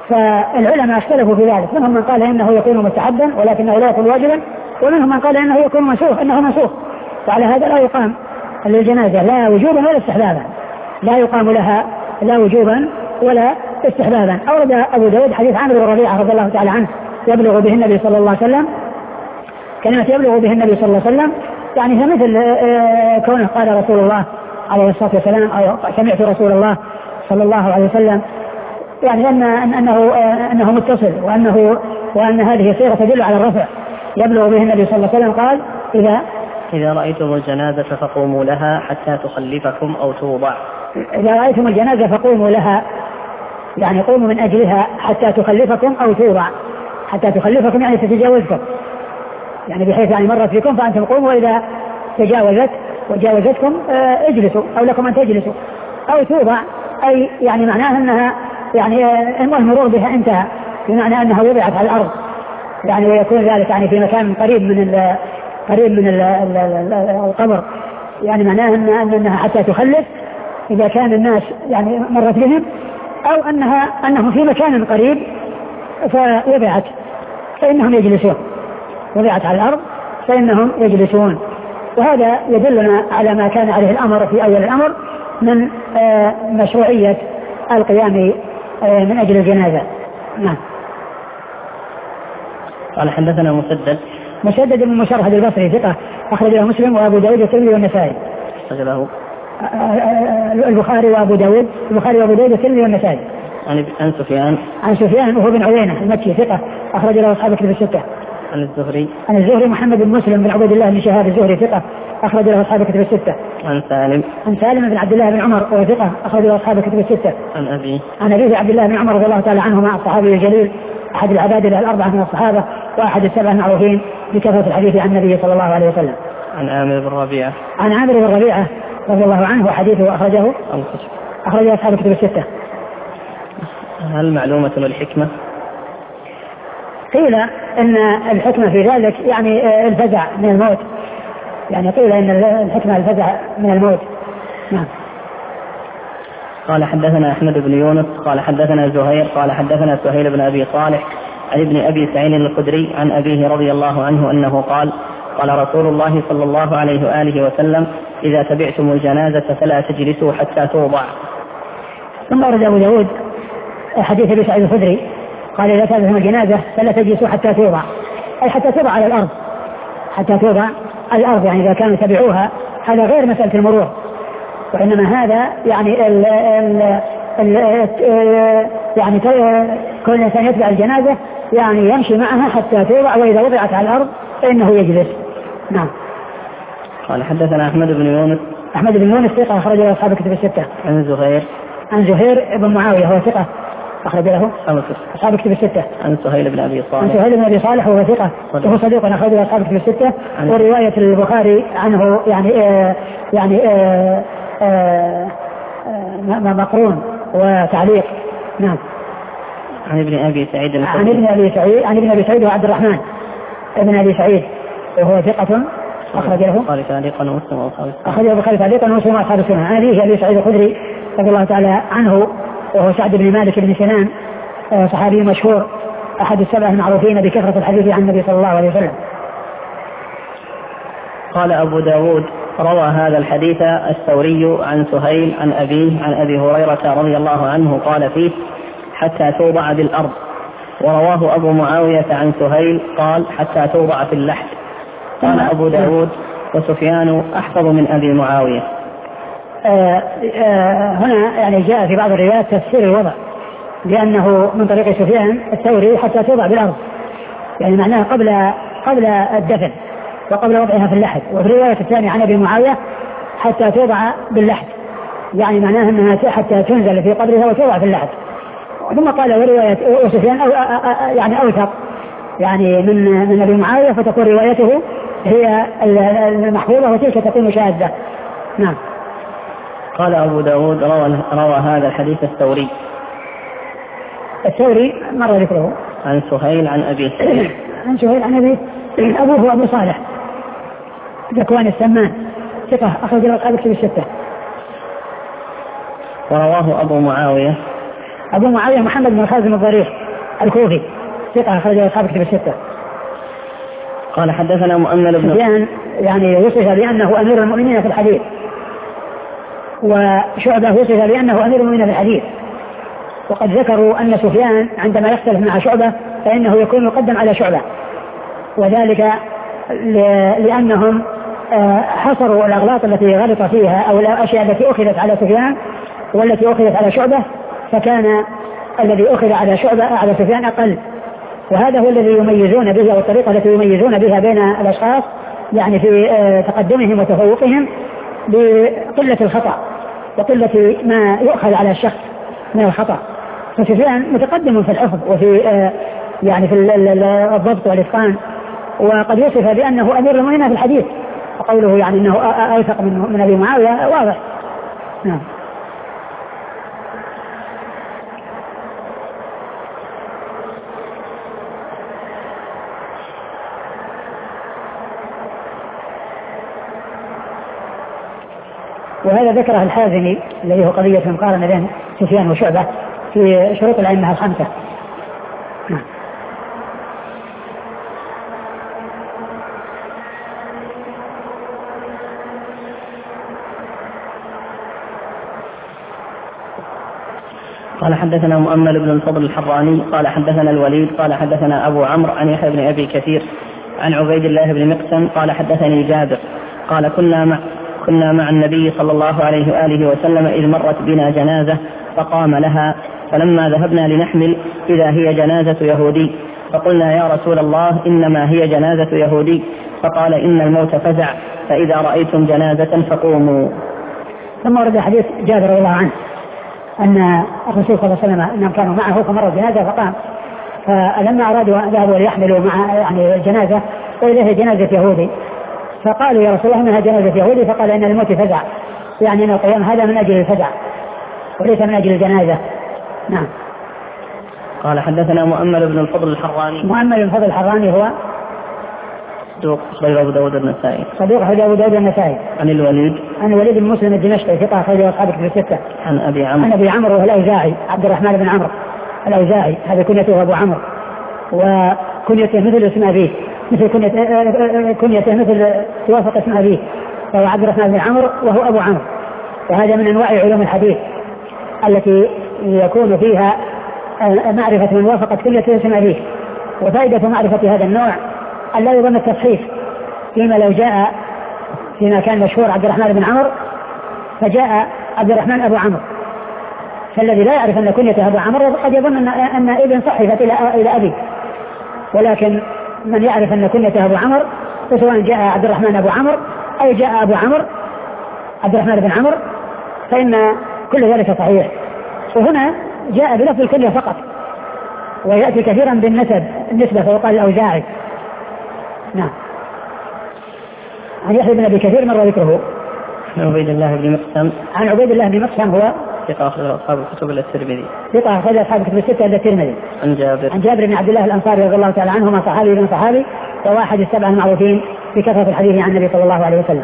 فالعلماء اختلفوا في ذلك، منهم من قال انه يكون مستحبا ولكنه لا يكون واجبا، ومنهم من قال انه يكون منسوخ انه منسوخ. وعلى هذا لا يقام للجنازة لا وجوبا ولا استحبابا، لا يقام لها لا وجوبا ولا استحبابا. أورد أبو داود حديث عامر بن ربيعة رضي الله تعالى عنه يبلغ به النبي صلى الله عليه وسلم، كلمة يبلغ به النبي صلى الله عليه وسلم يعني هي مثل كونه قال رسول الله عليه الصلاة والسلام أو سمعت رسول الله صلى الله عليه وسلم، يعني أن أنه أنه متصل، وأنه وأن هذه صيغة تدل على الرفع. يبلغ به النبي صلى الله عليه وسلم قال إذا إذا رأيتم الجنازة فقوموا لها حتى تخلفكم أو توضع. إذا رأيتم الجنازة فقوموا لها، يعني قوموا من أجلها حتى تخلفكم أو توضع. حتى تخلفكم يعني تتجاوزكم، يعني بحيث يعني مرت بكم فأنتم قوموا، وإذا تجاوزت وجاوزتكم اجلسوا أو لكم أن تجلسوا، أو توضع أي يعني معناها أنها يعني المرور بها انتهى، بمعنى أنها وضعت على الأرض، يعني ويكون ذلك يعني في مكان قريب من قريب من القبر، يعني معناها أن أنها حتى تخلف إذا كان الناس يعني مرت بهم، أو أنها أنهم في مكان قريب فوضعت فإنهم يجلسون، وضعت على الأرض فإنهم يجلسون. وهذا يدلنا على ما كان عليه الأمر في أول الأمر من مشروعية القيام من أجل الجنازة. نعم. قال حدثنا مسدد مسدد بن مشرحد البصري ثقة أخرج له مسلم وأبو داود والترمذي والنسائي. له البخاري وأبو داود البخاري وأبو داود والترمذي والنسائي. عن سفيان عن سفيان وهو بن عيينة المكي ثقة أخرج له أصحاب الكتب الستة. عن الزهري عن الزهري محمد بن مسلم بن عبد الله بن شهاب الزهري ثقة أخرج له أصحاب الكتب الستة. عن سالم عن سالم بن عبد الله بن عمر وهو ثقة أخرج له أصحاب الكتب الستة. عن أبي عن أبي عبد الله بن عمر رضي الله تعالى عنهما الصحابي الجليل أحد العبادلة الأربعة من الصحابة وأحد السبعة المعروفين بكثرة الحديث عن النبي صلى الله عليه وسلم. عن عامر بن ربيعة عن عامر بن ربيعة رضي الله عنه وحديثه أخرجه أخرجه أصحاب الكتب الستة. هل معلومة الحكمة؟ قيل ان الحكمة في ذلك يعني الفزع من الموت، يعني قيل ان الحكمة الفزع من الموت. نعم. قال حدثنا أحمد بن يونس قال حدثنا زهير قال حدثنا سهيل بن أبي صالح عن ابن أبي سعيد الخدري عن أبيه رضي الله عنه أنه قال قال رسول الله صلى الله عليه وآله وسلم إذا تبعتم الجنازة فلا تجلسوا حتى توضع. ثم أورد أبو داود حديث أبي سعيد الخدري قال إذا تبعتم الجنازة فلا تجلسوا حتى توضع، أي حتى توضع على الأرض، حتى توضع على الأرض، يعني إذا كانوا تبعوها هذا غير مسألة المرور، وإنما هذا يعني ال ال ال يعني كل إنسان يتبع الجنازة يعني يمشي معها حتى توضع، وإذا وضعت على الأرض فإنه يجلس. نعم. قال حدثنا أحمد بن يونس أحمد بن يونس ثقة أخرج له أصحاب الكتب الستة. عن زهير عن زهير بن معاوية هو ثقة أخرج له أصحاب الكتب الستة. عن سهيل بن أبي صالح عن سهيل بن أبي صالح وهو ثقة وهو صديق أخرج له أصحاب الكتب الستة. ورواية البخاري عنه يعني آه يعني آه آه آه مقرون وتعليق. نعم. عن ابن أبي سعيد عن ابن أبي سعيد عن ابن أبي سعيد وعبد الرحمن ابن أبي سعيد وهو ثقة أخرج له البخاري تعليقا ومسلم وأصحاب السنن. أخرج البخاري تعليقا ومسلم وأصحاب السنن. عن أبيه أبي سعيد الخدري رضي الله تعالى عنه وهو سعد بن مالك بن سنان صحابي مشهور أحد السبعة المعروفين بكثرة الحديث عن النبي صلى الله عليه وسلم. قال أبو داود روى هذا الحديث الثوري عن سهيل عن أبيه عن أبي هريرة رضي الله عنه قال فيه حتى توضع بالأرض، ورواه أبو معاوية عن سهيل قال حتى توضع في اللحد. قال أبو داود وسفيان أحفظ من أبي معاوية. آه آه هنا يعني جاء في بعض الروايات تفسير الوضع لأنه من طريق سفيان الثوري حتى توضع بالأرض، يعني معناه قبل قبل الدفن وقبل وضعها في اللحد. وفي الرواية الثانية عن أبي معاوية حتى توضع باللحد، يعني معناه أنها حتى تنزل في قبرها وتوضع في اللحد. ثم قال ورواية سفيان أو يعني أوثق يعني من من أبي معاوية، فتكون روايته هي المحفوظة وتلك تكون شاذة. نعم. قال أبو داود روى, روى هذا الحديث الثوري الثوري مر ذكره عن سهيل عن أبيه عن سهيل عن أبيه أبوه أبو صالح ذكوان السمان ثقة أخرج له أصحاب الكتب الستة. ورواه أبو معاوية أبو معاوية محمد بن خازم الضريح الكوفي ثقة أخرج أصحاب الكتب الستة. قال حدثنا مؤمل بن سفيان يعني وصف بأنه أمير المؤمنين في الحديث، وشعبة وصف بأنه أمير المؤمنين في الحديث، وقد ذكروا أن سفيان عندما يختلف مع شعبة فإنه يكون يقدم على شعبة، وذلك لأنهم حصروا الأغلاط التي غلط فيها أو الأشياء التي أخذت على سفيان والتي أخذت على شعبة، فكان الذي أخذ على شعبة على سفيان أقل، وهذا هو الذي يميزون به أو الطريقة التي يميزون بها بين الأشخاص يعني في تقدمهم وتفوقهم بقلة الخطأ وقلة ما يؤخذ على الشخص من الخطأ. فسفيان متقدم في الحفظ وفي يعني في الضبط والإتقان، وقد يوصف بأنه أمير المؤمنين في الحديث، وقوله يعني أنه أوثق من من أبي معاوية واضح. نعم. وهذا ذكره الحازمي الذي هو قضية مقارنة بين سفيان وشعبة في شروط الأئمة الخمسة. نعم. قال حدثنا مؤمل بن الفضل الحراني قال حدثنا الوليد قال حدثنا أبو عمرو عن يحيى بن أبي كثير عن عبيد الله بن مقسم قال حدثني جابر قال كنا مع كنا مع النبي صلى الله عليه وآله وسلم إذ مرت بنا جنازة فقام لها، فلما ذهبنا لنحمل إذا هي جنازة يهودي، فقلنا يا رسول الله إنما هي جنازة يهودي، فقال إن الموت فزع، فإذا رأيتم جنازة فقوموا. ثم ورد حديث جابر رضي الله عنه أن الرسول صلى الله عليه وسلم أنهم كانوا معه فمرت جنازة فقام، فلما أرادوا أن ذهبوا ليحملوا مع يعني الجنازة وإليه جنازة يهودي، فقالوا يا رسول الله إنها جنازة يهودي، فقال إن الموت فزع، يعني أن القيام هذا من أجل الفزع وليس من أجل الجنازة. نعم. قال حدثنا مؤمل بن الفضل الحراني. مؤمل بن الفضل الحراني هو صدوق أخرج أبو داود النسائي. صدوق أخرج أبو داود النسائي. عن الوليد. عن الوليد بن مسلم الدمشقي ثقة أخرج أصحاب الكتب الستة. عن أبي عمرو. عن أبي عمرو الأوزاعي عبد الرحمن بن عمرو الأوزاعي، هذا كنيته أبو عمرو، وكنيته مثل اسم أبيه، مثل كنيته كنيته مثل توافق اسم أبيه، فهو عبد الرحمن بن عمرو وهو أبو عمرو. وهذا من أنواع علوم الحديث التي يكون فيها معرفة من وافقة كنية اسم أبيه. وفائدة معرفة هذا النوع أن لا يظن التصحيف، فيما لو جاء فيما كان مشهور عبد الرحمن بن عمرو فجاء عبد الرحمن أبو عمرو، فالذي لا يعرف أن كنيته أبو عمرو قد يظن أن, أن ابن صحفت إلى إلى أبي، ولكن من يعرف أن كنيته أبو عمرو فسواء جاء عبد الرحمن أبو عمرو أو جاء أبو عمرو عبد الرحمن بن عمرو فإن كل ذلك صحيح. وهنا جاء بلفظ الكنية فقط، ويأتي كثيرا بالنسب النسبة فيقال الأوزاعي. نعم. عن يحيى بن أبي كثير مر ذكره. عن عبيد الله بن مقسم. عن عبيد الله بن مقسم هو ثقة أخرج أصحاب الكتب إلا الترمذي. ثقة أخرج أصحاب الكتب الستة إلا الترمذي. عن جابر. عن جابر بن عبد الله الأنصاري رضي الله تعالى عنهما صحابي بن صحابي وواحد السبع المعروفين في كثرة الحديث عن النبي صلى الله عليه وسلم.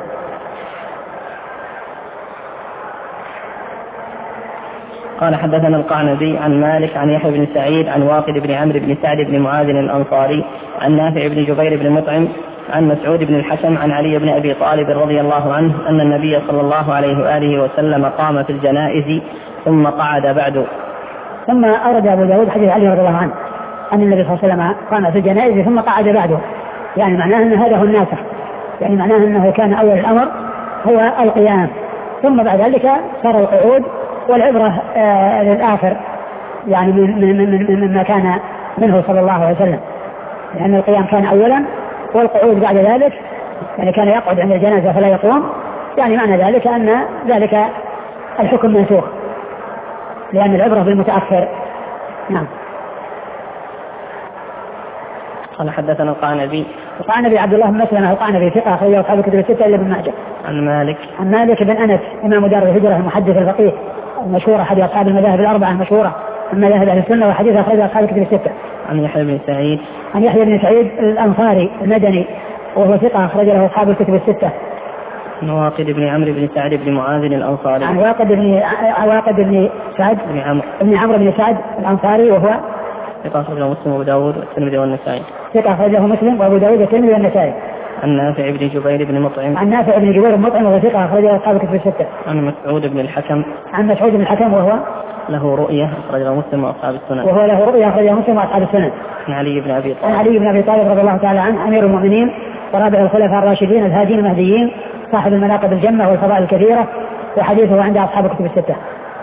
قال حدثنا القعنبي عن مالك عن يحيى بن سعيد عن واقد بن عمرو بن سعد بن معاذ الأنصاري عن نافع بن جبير بن مطعم عن مسعود بن الحكم عن علي بن أبي طالب رضي الله عنه أن النبي صلى الله عليه وآله وسلم قام في الجنائز ثم قعد بعد. ثم أورد أبو داود حديث علي رضي الله عنه أن النبي صلى الله عليه وسلم قام في الجنائز ثم قعد بعده، يعني معناه أن هذا هو الناسخ، يعني معناه أنه كان أول الأمر هو القيام، ثم بعد ذلك صار القعود، والعبرة آه للآخر يعني من من من مما كان منه صلى الله عليه وسلم، لأن القيام كان أولا والقعود بعد ذلك، يعني كان يقعد عند الجنازة فلا يقوم، يعني معنى ذلك أن ذلك الحكم منسوخ لأن العبرة بالمتأخر. نعم. قال حدثنا القعنبي. القعنبي عبد الله بن مسلمة القعنبي ثقة أخرجه أصحاب الكتب الستة إلا ابن ماجه. عن مالك. عن مالك بن أنس إمام دار الهجرة المحدث الفقيه المشهور أحد أصحاب المذاهب الأربعة المشهورة من مذاهب أهل السنة، وحديث أخرجه أصحاب الكتب الستة. عن يحيى بن سعيد. عن يحيى بن سعيد الأنصاري المدني وهو ثقة أخرج له أصحاب الكتب الستة. عن واقد بن عمرو بن سعد بن معاذ الأنصاري. عن واقد بن واقد بن سعد بن عمرو بن عمرو بن سعد الأنصاري وهو ثقة أخرجه مسلم وأبو داود والترمذي والنسائي. ثقة أخرجه مسلم وأبو داود والترمذي والنسائي. عن نافع بن جبير بن مطعم. عن نافع بن جبير بن مطعم وهو ثقة أخرجه أصحاب الكتب الستة. عن مسعود بن الحكم. عن مسعود بن الحكم وهو له رؤية أخرجه مسلم وأصحاب السنن. وهو له رؤية أخرجه مسلم وأصحاب السنن. عن علي بن أبي طالب. عن علي بن أبي طالب رضي الله تعالى عنه أمير المؤمنين ورابع الخلفاء الراشدين الهادين المهديين صاحب المناقب الجمة والفضائل الكثيرة وحديثه عند أصحاب الكتب الستة.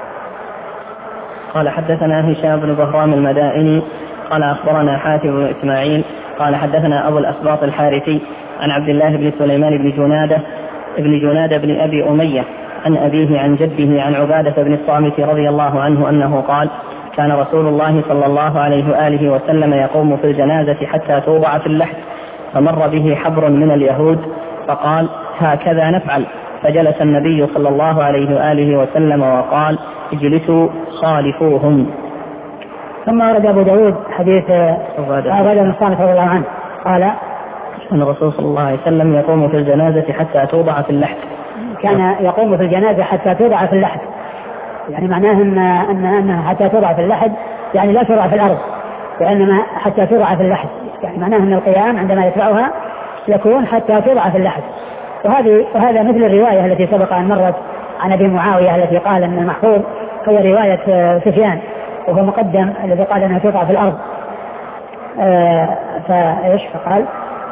قال حدثنا هشام بن بهرام المدائني قال أخبرنا حاتم بن إسماعيل قال حدثنا أبو الأسباط الحارثي عن عبد الله بن سليمان بن جنادة ابن جنادة بن أبي أمية عن أبيه عن جده عن عبادة بن الصامت رضي الله عنه أنه قال كان رسول الله صلى الله عليه وآله وسلم يقوم في الجنازة حتى توضع في اللحد فمر به حبر من اليهود فقال هكذا نفعل فجلس النبي صلى الله عليه وآله وسلم وقال اجلسوا خالفوهم. ثم ورد أبو داود حديث عبادة بن الصامت رضي الله عنه قال أن الرسول صلى الله عليه وسلم يقوم في الجنازة حتى توضع في اللحد. كان يقوم في الجنازة حتى توضع في اللحد يعني معناه أن أن أنها حتى توضع في اللحد يعني لا توضع في الأرض وإنما حتى توضع في اللحد يعني معناه أن القيام عندما يتبعها يكون حتى توضع في اللحد. وهذه وهذا مثل الرواية التي سبق أن مرت عن أبي معاوية التي قال أن المحفوظ هي رواية سفيان وهو مقدم الذي قال أنها توضع في الأرض. آه فإيش فقال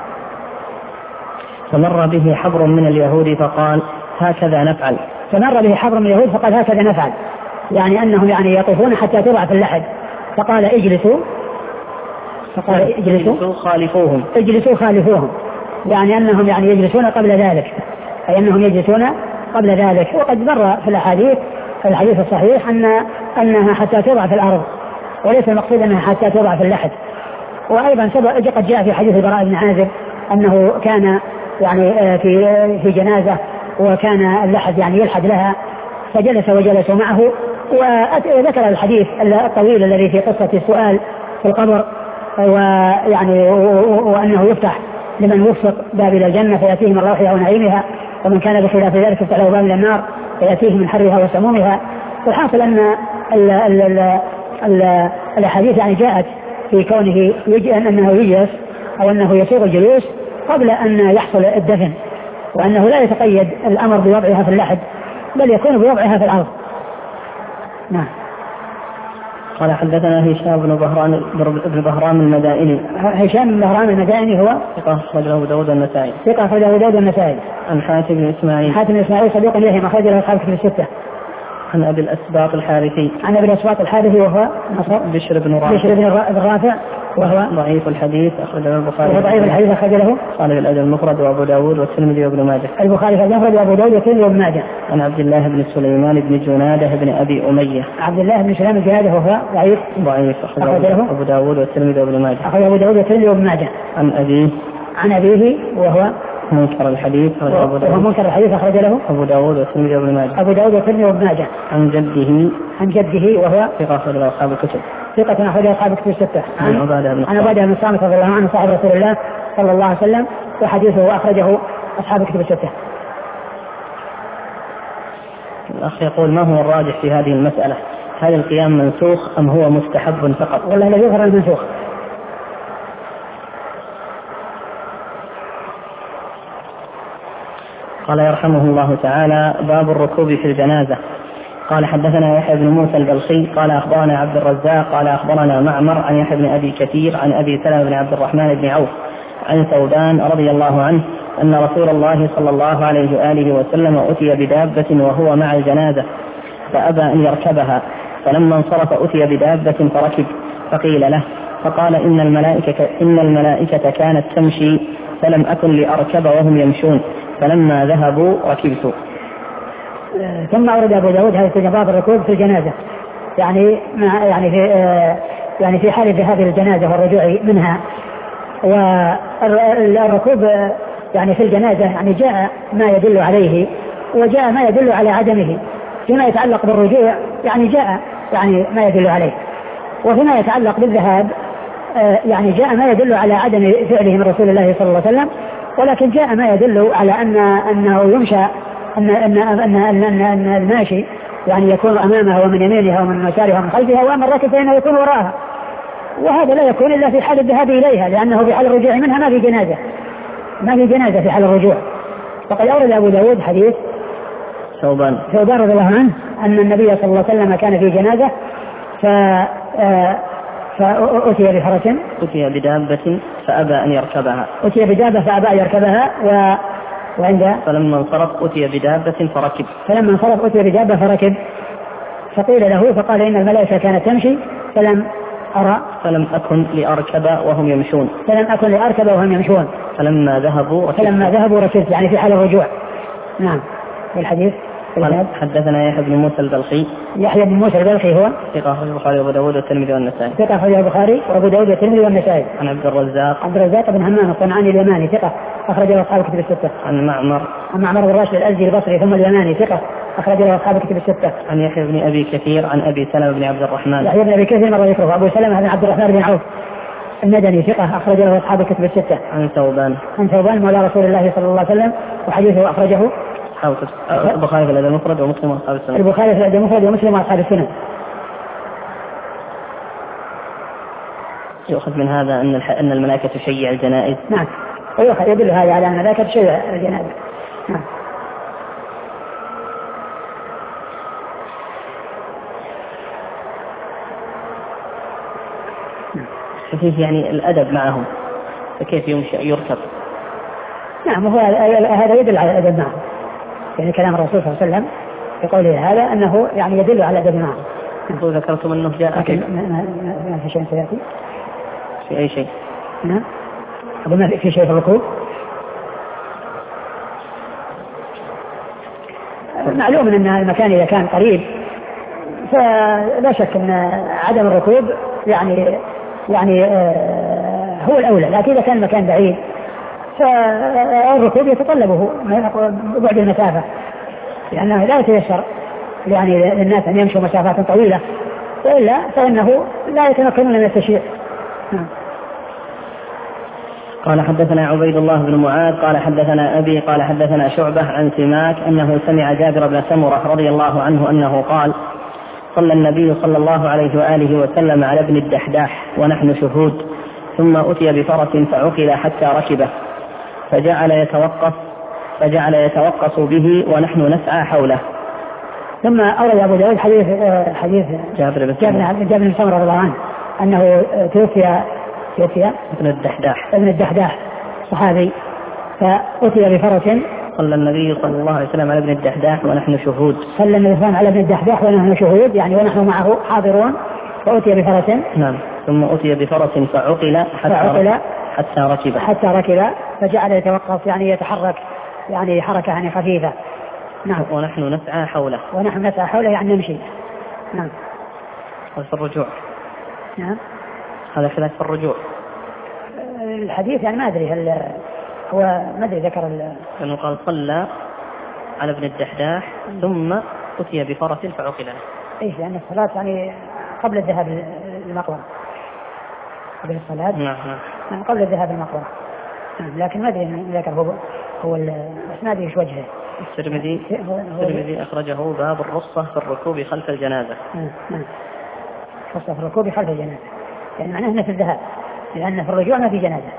فمر به حبر من اليهود فقال هكذا نفعل. فمر به حبر من اليهود فقال هكذا نفعل يعني أنهم يعني يطوفون حتى توضع في اللحد فقال اجلسوا فقال اجلسوا خالفوهم اجلسوا خالفوهم يعني أنهم يعني يجلسون قبل ذلك أي أنهم يجلسون قبل ذلك. وقد مر في الأحاديث في الحديث الصحيح أن أنها حتى توضع في الأرض وليس المقصود أنها حتى توضع في اللحد. وأيضا قد جاء في حديث البراء بن عازب أنه كان يعني في في جنازة وكان اللحد يعني يلحد لها فجلس وجلسوا معه. وذكر الحديث الطويل الذي في قصة السؤال في القبر ويعني وأنه يفتح لمن وفق باب إلى الجنة فيأتيه من روحها ونعيمها ومن كان بخلاف ذلك يفتح له باب إلى النار فيأتيه من حرها وسمومها. والحاصل أن ال ال ال ال الأحاديث يعني جاءت في كونه يجي أنه يجلس أو أنه يسوغ الجلوس قبل أن يحصل الدفن وأنه لا يتقيد الأمر بوضعها في اللحد بل يكون بوضعها في الأرض. نعم. قال حدثنا هشام بن بهران بن بهرام المدائني. هشام بن بهرام المدائني هو ثقة أخرجه أبو داود والنسائي. ثقة أخرجه أبو داود والنسائي. عن حاتم بن إسماعيل. حاتم بن إسماعيل صديق له أخرج له أصحاب الكتب الستة. عن أبي الأسباط الحارثي. عن أبي الأسباط الحارثي وهو نصر بشر بن رافع. بشر بن رافع وهو ضعيف الحديث أخرجه البخاري. وهو ضعيف الحديث أخرج له قال بالأدب المفرد وأبو داود والترمذي وابن ماجه. البخاري في المفرد وأبو داود والترمذي وابن ماجه. عن عبد الله بن سليمان بن جنادة بن أبي أمية. عبد الله بن سليمان بن جنادة وهو ضعيف. ضعيف أخرجه أبو داود والترمذي وابن ماجه. أخرج أبو داود والترمذي وابن ماجه. عن أبيه. عن أبيه وهو منكر الحديث وهو منكر الحديث أخرج له أبو داود والترمذي وابن ماجه. أبو داود والترمذي وابن ماجه. عن جده. عن جده وهو ثقة أخرج أصحاب الكتب. ثقة أخرج أصحاب الكتب الستة. عن عبادة بن عن عبادة بن الصامت رضي الله عنه صاحب رسول الله صلى الله عليه وسلم وحديثه أخرجه أصحاب الكتب الستة. الأخ يقول ما هو الراجح في هذه المسألة؟ هل القيام منسوخ أم هو مستحب فقط؟ والله الذي يظهر المنسوخ. قال يرحمه الله تعالى باب الركوب في الجنازة. قال حدثنا يحيى بن موسى البلخي قال أخبرنا عبد الرزاق قال أخبرنا معمر عن يحيى بن أبي كثير عن أبي سلمة بن عبد الرحمن بن عوف عن ثوبان رضي الله عنه أن رسول الله صلى الله عليه وآله وسلم أتي بدابة وهو مع الجنازة فأبى أن يركبها فلما انصرف أتي بدابة فركب فقيل له فقال إن الملائكة, إن الملائكة كانت تمشي فلم أكن لأركب وهم يمشون فلما ذهبوا ركبت. ثم أورد أبو داود هذا في باب الركوب في الجنازة يعني مع يعني في يعني في حال ذهاب الجنازة والرجوع منها. والركوب يعني في الجنازة يعني جاء ما يدل عليه وجاء ما يدل على عدمه. فيما يتعلق بالرجوع يعني جاء يعني ما يدل عليه وفيما يتعلق بالذهاب يعني جاء ما يدل على عدم فعله من رسول الله صلى الله عليه وسلم ولكن جاء ما يدل على أن أنه يمشى أن أن أن أن, أن, أن الماشي يعني يكون أمامها ومن يمينها ومن يسارها ومن خلفها، وأما الراكب فإنه يكون وراءها، وهذا لا يكون إلا في حال الذهاب إليها، لأنه في حال الرجوع منها ما في جنازة ما في جنازة في حال الرجوع. فقد أورد أبو داود حديث ثوبان ثوبان رضي الله عنه أن النبي صلى الله عليه وسلم كان في جنازة ف فأتي بفرس أتي بدابة فأبى أن يركبها أتي بدابة فأبى أن يركبها و... وعند فلما انصرف أتي بدابة فركب فلما انصرف أتي بدابة فركب فقيل له فقال إن الملائكة كانت تمشي فلم أرى فلم أكن لأركب وهم يمشون فلم أكن لأركب وهم يمشون فلما ذهبوا ركبت فلما ذهبوا ركبت يعني في حال الرجوع. نعم. الحديث حدثنا يحيى بن موسى البلخي يحيى بن موسى البلخي هو ثقة أخرجه البخاري وأبو داود والترمذي والنسائي ثقة أخرجه البخاري وأبو داود والترمذي والنسائي عن عبد الرزاق عبد الرزاق بن همام الصنعاني اليماني ثقة أخرجه أصحاب الكتب الستة عن معمر عن معمر بن راشد الأزدي البصري ثم اليماني ثقة أخرجه أصحاب الكتب الستة عن يحيى بن أبي كثير عن أبي سلمة بن عبد الرحمن يحيى بن أبي كثير مرة يكره أبو سلمة بن عبد الرحمن بن عوف المدني ثقة أخرجه أصحاب الكتب الستة عن ثوبان عن ثوبان مولى رسول الله صلى الله عليه وسلم وحديثه أخرجه البخاري في الأدب المفرد ومسلم وأصحاب السنن البخاري في الأدب المفرد ومسلم وأصحاب السنن. يؤخذ من هذا أن أن الملائكة تشيع الجنائز. نعم ويؤخذ يدل هذا على أن الملائكة تشيع الجنائز. نعم. فيه يعني الأدب معهم فكيف يمشي يركب. نعم وهو هذا يدل على الأدب معهم، يعني كلام الرسول صلى الله عليه وسلم في قوله هذا أنه يعني يدل على الأدب معهم. أنتم ذكرتم أنه جاء لكن ما في شيء سيأتي في أي شيء. نعم أقول ما في شيء في الركوب. معلوم أن المكان إذا كان قريب فلا شك أن عدم الركوب يعني يعني هو الأولى، لكن إذا كان المكان بعيد فالركوب يتطلبه بعد المسافة، لأنه لا يتيسر يعني للناس أن يمشوا مسافات طويلة، وإلا فإنه لا يتمكنون من التشييع. قال حدثنا عبيد الله بن معاذ قال حدثنا أبي قال حدثنا شعبة عن سماك أنه سمع جابر بن سمرة رضي الله عنه أنه قال صلى النبي صلى الله عليه وآله وسلم على ابن الدحداح ونحن شهود، ثم أتي بفرس فعقل حتى ركبه فجعل يتوقف فجعل يتوقص به ونحن نسعى حوله. ثم أورد أبو داود حديث حديث جابر بن جابر بن سمرة رضي الله عنه أنه توفي توفي ابن الدحداح ابن الدحداح صحابي، فأتي بفرس صلى النبي صلى الله عليه وسلم على ابن الدحداح ونحن شهود. صلى النبي صلى الله عليه وسلم على ابن الدحداح ونحن شهود يعني ونحن معه حاضرون، فأتي بفرس. نعم. ثم أتي بفرس فعقل حتى فعقل حتى ركب حتى ركب فجعل يتوقف يعني يتحرك يعني حركة يعني خفيفة. نعم. ونحن نسعى حوله ونحن نسعى حوله يعني نمشي. نعم. في الرجوع. نعم. هذا خلاف في الرجوع. الحديث يعني ما أدري هل هو ما أدري ذكر لأنه قال صلى على ابن الدحداح ثم أتي بفرس فعقل له. إيه لأن الصلاة يعني قبل الذهاب للمقبرة قبل الصلاة. نعم نعم قبل الذهاب للمقبرة. نعم لكن ما أدري ذكر هو هو بس ما أدري إيش وجهه. الترمذي الترمذي أخرجه باب الرخصة في الركوب خلف الجنازة. نعم رخصة في الركوب خلف الجنازة يعني معناه أنه في الذهاب، لأن في الرجوع ما في جنازة.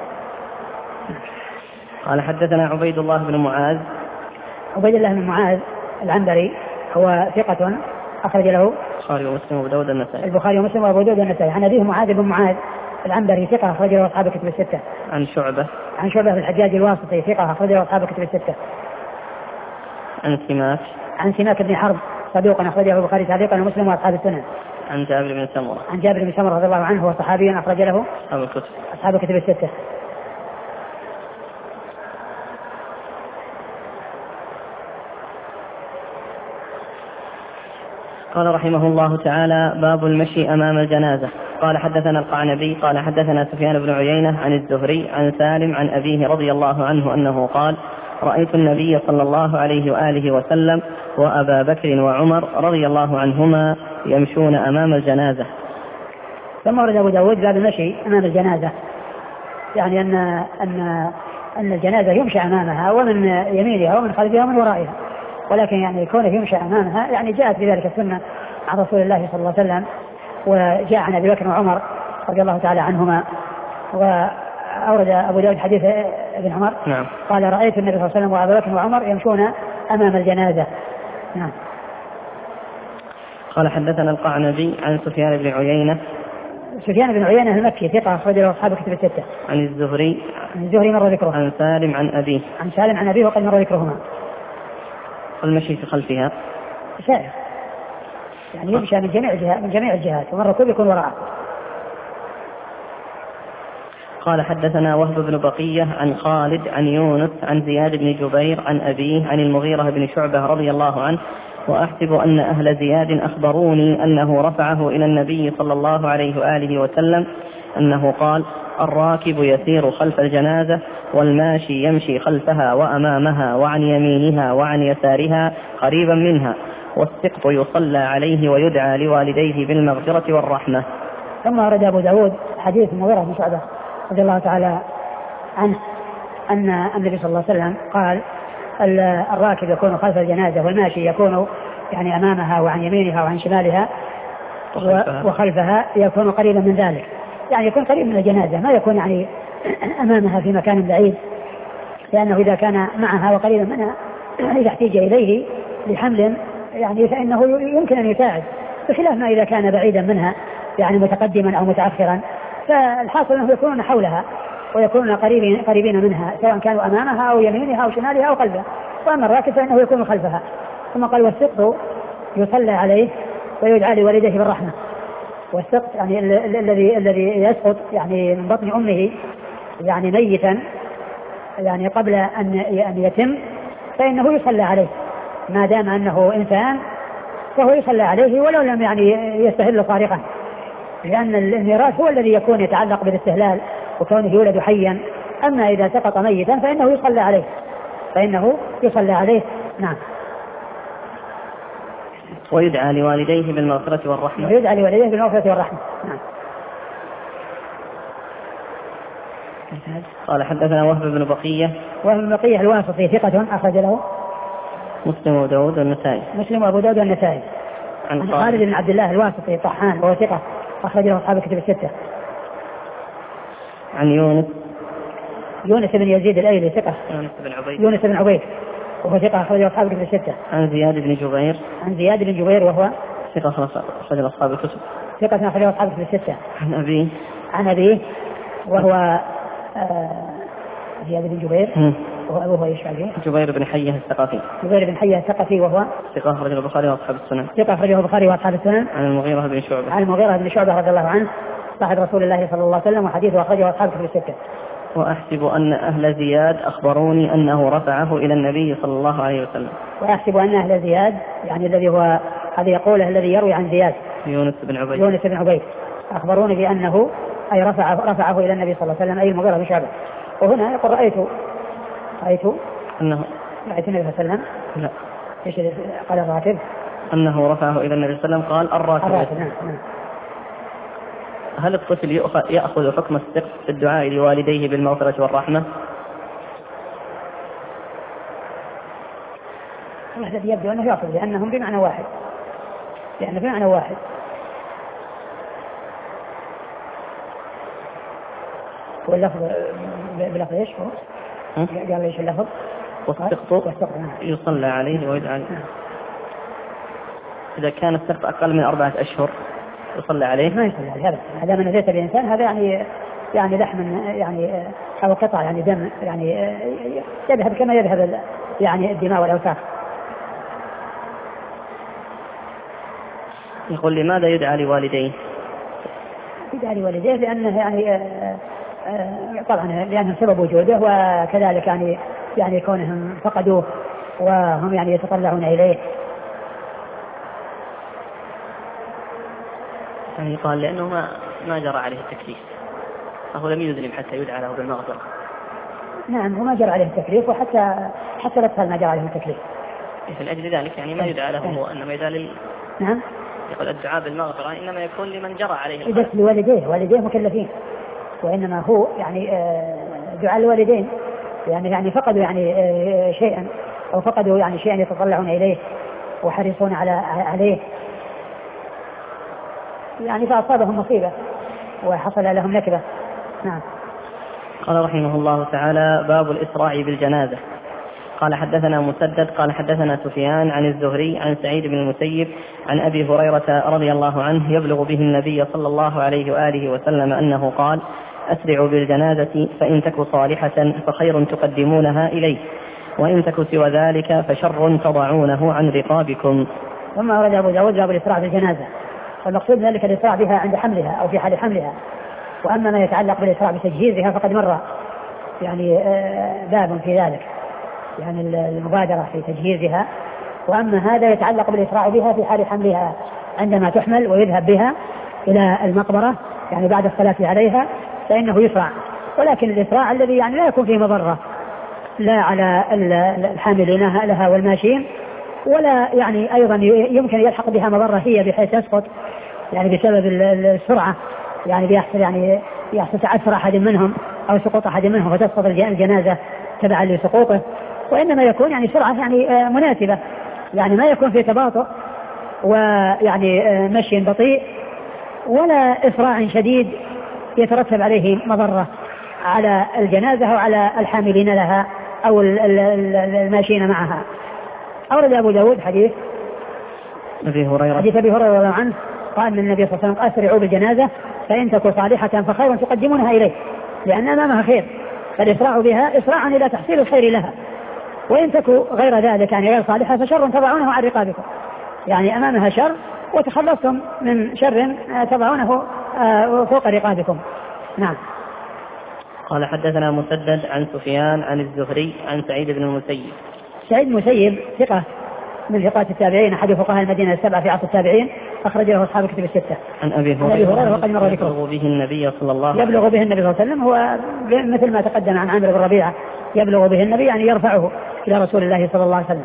قال حدثنا عبيد الله بن معاذ عبيد الله بن معاذ العنبري هو ثقة أخرج له البخاري ومسلم وأبو داود والنسائي. البخاري ومسلم وأبو داود والنسائي. عن أبيه معاذ بن معاذ العنبري ثقة أخرج له أصحاب الكتب الستة. عن شعبة عن شعبة الحجاج الواسطي ثقة أخرج له أصحاب الكتب الستة. عن سماك عن سماك بن حرب صدوق أخرجه البخاري تعليقا ومسلم وأصحاب السنن. عن جابر بن سمرة عن جابر بن سمرة رضي الله عنه هو صحابي أخرج له أصحاب الكتب أصحاب الكتب الستة. قال رحمه الله تعالى باب المشي أمام الجنازة. قال حدثنا القعنبي قال حدثنا سفيان بن عيينة عن الزهري عن سالم عن أبيه رضي الله عنه أنه قال رأيت النبي صلى الله عليه وآله وسلم وأبا بكر وعمر رضي الله عنهما يمشون أمام الجنازة. ثم ورد أبو داود باب المشي أمام الجنازة، يعني أن أن أن الجنازة يمشى أمامها ومن يمينها ومن خلفها ومن ورائها، ولكن يعني كونه يمشى أمامها يعني جاءت بذلك السنة عن رسول الله صلى الله عليه وسلم، وجاء عن أبي بكر وعمر رضي الله تعالى عنهما. وأورد أبو داود حديث ابن عمر نعم. قال رأيت النبي صلى الله عليه وسلم وأبا بكر وعمر يمشون أمام الجنازة. نعم. قال حدثنا القعنبي عن سفيان بن عيينة. سفيان بن عيينة المكي ثقة أخرج له أصحاب الكتب الستة. عن الزهري. عن الزهري مر ذكره. عن سالم عن أبيه. عن سالم عن أبيه وقد مر ذكرهما. المشي في خلفها سائر يعني يمشى من جميع الجهات من جميع الجهات ومر كل يكون وراءه. قال حدثنا وهب بن بقية عن خالد عن يونس عن زياد بن جبير عن أبيه عن المغيرة بن شعبة رضي الله عنه وأحسب أن أهل زياد أخبروني أنه رفعه إلى النبي صلى الله عليه وآله وسلم أنه قال الراكب يسير خلف الجنازة والماشي يمشي خلفها وأمامها وعن يمينها وعن يسارها قريبا منها والسقط يصلى عليه ويدعى لوالديه بالمغفرة والرحمة. ثم ورد أبو داود حديث المغيرة بن شعبة رضي الله تعالى عنه أن النبي صلى الله عليه وسلم قال الراكب يكون خلف الجنازة والماشي يكون يعني أمامها وعن يمينها وعن شمالها وخلفها يكون قريبا من ذلك، يعني يكون قريب من الجنازة ما يكون يعني أمامها في مكان بعيد، لأنه إذا كان معها وقريبا منها إذا احتاج إليه لحمل يعني فإنه يمكن أن يساعد، بخلاف ما إذا كان بعيدا منها يعني متقدما أو متأخرا، فالحاصل أنه يكونون حولها ويكونون قريبين, قريبين منها سواء كانوا أمامها أو يمينها أو شمالها أو قلبها. وأما الراكب فإنه يكون خلفها. ثم قال والسقط يصلى عليه ويدعى لوالديه بالرحمة. والسقط يعني الذي الذي يسقط يعني من بطن أمه يعني ميتا يعني قبل أن أن يتم فإنه يصلى عليه ما دام أنه إنسان فهو يصلى عليه ولو لم يعني يستهل صارخا، لأن الميراث هو الذي يكون يتعلق بالاستهلال وكونه يولد حيا. أما إذا سقط ميتا فإنه يصلى عليه فإنه يصلى عليه. نعم. ويدعى لوالديه بالمغفرة والرحمة. ويدعى لوالديه بالمغفرة والرحمة. نعم. قال حدثنا وهب بن بقية. وهب بن بقية الواسطي ثقة أخرج له مسلم وأبو داود والنسائي. مسلم وأبو داود والنسائي. عن خالد بن عبد الله الواسطي طحان وهو ثقة أخرج له أصحاب الكتب الستة. عن يونس. يونس بن يزيد الأيلي ثقة. يونس بن عبيد. يونس بن عبيد وهو ثقة أخرج له أصحاب الكتب الستة. عن زياد بن جبير. عن زياد بن جبير وهو ثقة أخرج له أصحاب الكتب. ثقة أخرج له أصحاب الكتب الستة. عن أبيه. عن أبيه وهو آه زياد بن جبير م. وهو أبوه إيش عليه؟ جبير بن حيه الثقفي. جبير بن حيه الثقفي وهو ثقة أخرجه البخاري وأصحاب السنن. ثقة أخرجه البخاري وأصحاب السنن. عن المغيرة بن شعبة. عن المغيرة بن شعبة رضي الله عنه صاحب رسول الله صلى الله عليه وسلم وحديثه أخرجه أصحاب الكتب الستة. وأحسب أن أهل زياد أخبروني أنه رفعه إلى النبي صلى الله عليه وسلم. وأحسب أن أهل زياد يعني الذي هو هذا يقوله الذي يروي عن زياد يونس بن عبيد. يونس بن عبيد أخبروني بأنه أي رفعه رفعه إلى النبي صلى الله عليه وسلم أي المغيرة بن شعبة. وهنا يقول رأيت رأيت أنه رأيت النبي صلى الله عليه وسلم. لا. إيش قال الراتب؟ أنه رفعه إلى النبي صلى الله عليه وسلم قال الراتب. الراتب. نعم. نعم. هل الطفل يأخذ حكم السقط في الدعاء لوالديه بالمغفرة والرحمة؟ الذي يبدو أنه يأخذ لأنهم بمعنى واحد لأنه بمعنى واحد. واللفظ بلفظ ايش هو؟ قال ايش اللفظ؟ والسقط يصلى عليه ويدعى عليه. إذا كان السقط أقل من أربعة أشهر يصلى عليه؟ ما يصلى عليه هذا هذا من نزيت الإنسان هذا يعني يعني لحم يعني أو قطع يعني دم يعني يذهب كما يذهب يعني الدماء والأوساخ. يقول لماذا يدعى لوالديه؟ يدعى لوالديه لأنه يعني آآ آآ طبعا لأنهم سبب وجوده وكذلك يعني يعني كونهم فقدوه وهم يعني يتطلعون إليه. يعني قال لأنه ما ما جرى عليه التكليف فهو لم يذنب حتى يدعى له بالمغفرة. نعم هو ما جرى عليه التكليف وحتى حتى لا تفعل ما جرى عليه التكليف. فلأجل ذلك يعني ما يدعى له هو إنما يدعى لل... نعم. يقول الدعاء بالمغفرة إنما يكون لمن جرى عليه القلب. لوالديه والديه مكلفين وإنما هو يعني دعاء الوالدين يعني يعني فقدوا يعني شيئا أو فقدوا يعني شيئا يتطلعون إليه وحريصون على عليه يعني فأصابهم مصيبة وحصل لهم نكبة. نعم. قال رحمه الله تعالى: باب الإسراع بالجنازة. قال حدثنا مسدد قال حدثنا سفيان عن الزهري عن سعيد بن المسيب عن أبي هريرة رضي الله عنه يبلغ به النبي صلى الله عليه وآله وسلم أنه قال: أسرعوا بالجنازة فإن تك صالحة فخير تقدمونها إليه، وإن تك سوى ذلك فشر تضعونه عن رقابكم. ثم أورد أبو داود باب الإسراع بالجنازة، والمقصود ذلك الإسراع بها عند حملها أو في حال حملها. وأما ما يتعلق بالإسراع بتجهيزها فقد مر يعني باب في ذلك، يعني المبادرة في تجهيزها. وأما هذا يتعلق بالإسراع بها في حال حملها عندما تحمل ويذهب بها إلى المقبرة يعني بعد الصلاة عليها فإنه يسرع، ولكن الإسراع الذي يعني لا يكون فيه مضرة لا على الحاملين لها والماشيين، ولا يعني أيضا يمكن يلحق بها مضرة هي بحيث تسقط يعني بسبب السرعة، يعني بيحصل يعني يحصل تعثر أحد منهم أو سقوط أحد منهم فتسقط الجنازة تبعا لسقوطه. وإنما يكون يعني سرعة يعني مناسبة، يعني ما يكون في تباطؤ ويعني مشي بطيء ولا إسراع شديد يترتب عليه مضرة على الجنازة وعلى الحاملين لها أو الماشيين معها. أورد أبو داود حديث أبي هريرة حديث أبي هريرة رضي الله عنه قال من النبي صلى الله عليه وسلم: أسرعوا بالجنازة فإن تكون صالحة فخير تقدمونها إليه، لأن أمامها خير، فالإسراع بها إسراعا إلى تحصيل الخير لها، وإن تكون غير ذلك يعني غير صالحة فشر تضعونه عن رقابكم، يعني أمامها شر وتخلصتم من شر تضعونه فوق رقابكم. نعم. قال حدثنا مسدد عن سفيان عن الزهري عن سعيد بن المسيب. سعيد بن المسيب ثقة من ثقات التابعين، أحد فقهاء المدينة السبعة في عصر التابعين، أخرج له أصحاب الكتب الستة. عن أبي هريرة وقد مر ذكره يبلغ به النبي صلى الله عليه وسلم يبلغ به النبي صلى الله عليه وسلم، هو مثل ما تقدم عن عامر بن ربيعة يبلغ به النبي يعني يرفعه إلى رسول الله صلى الله عليه وسلم.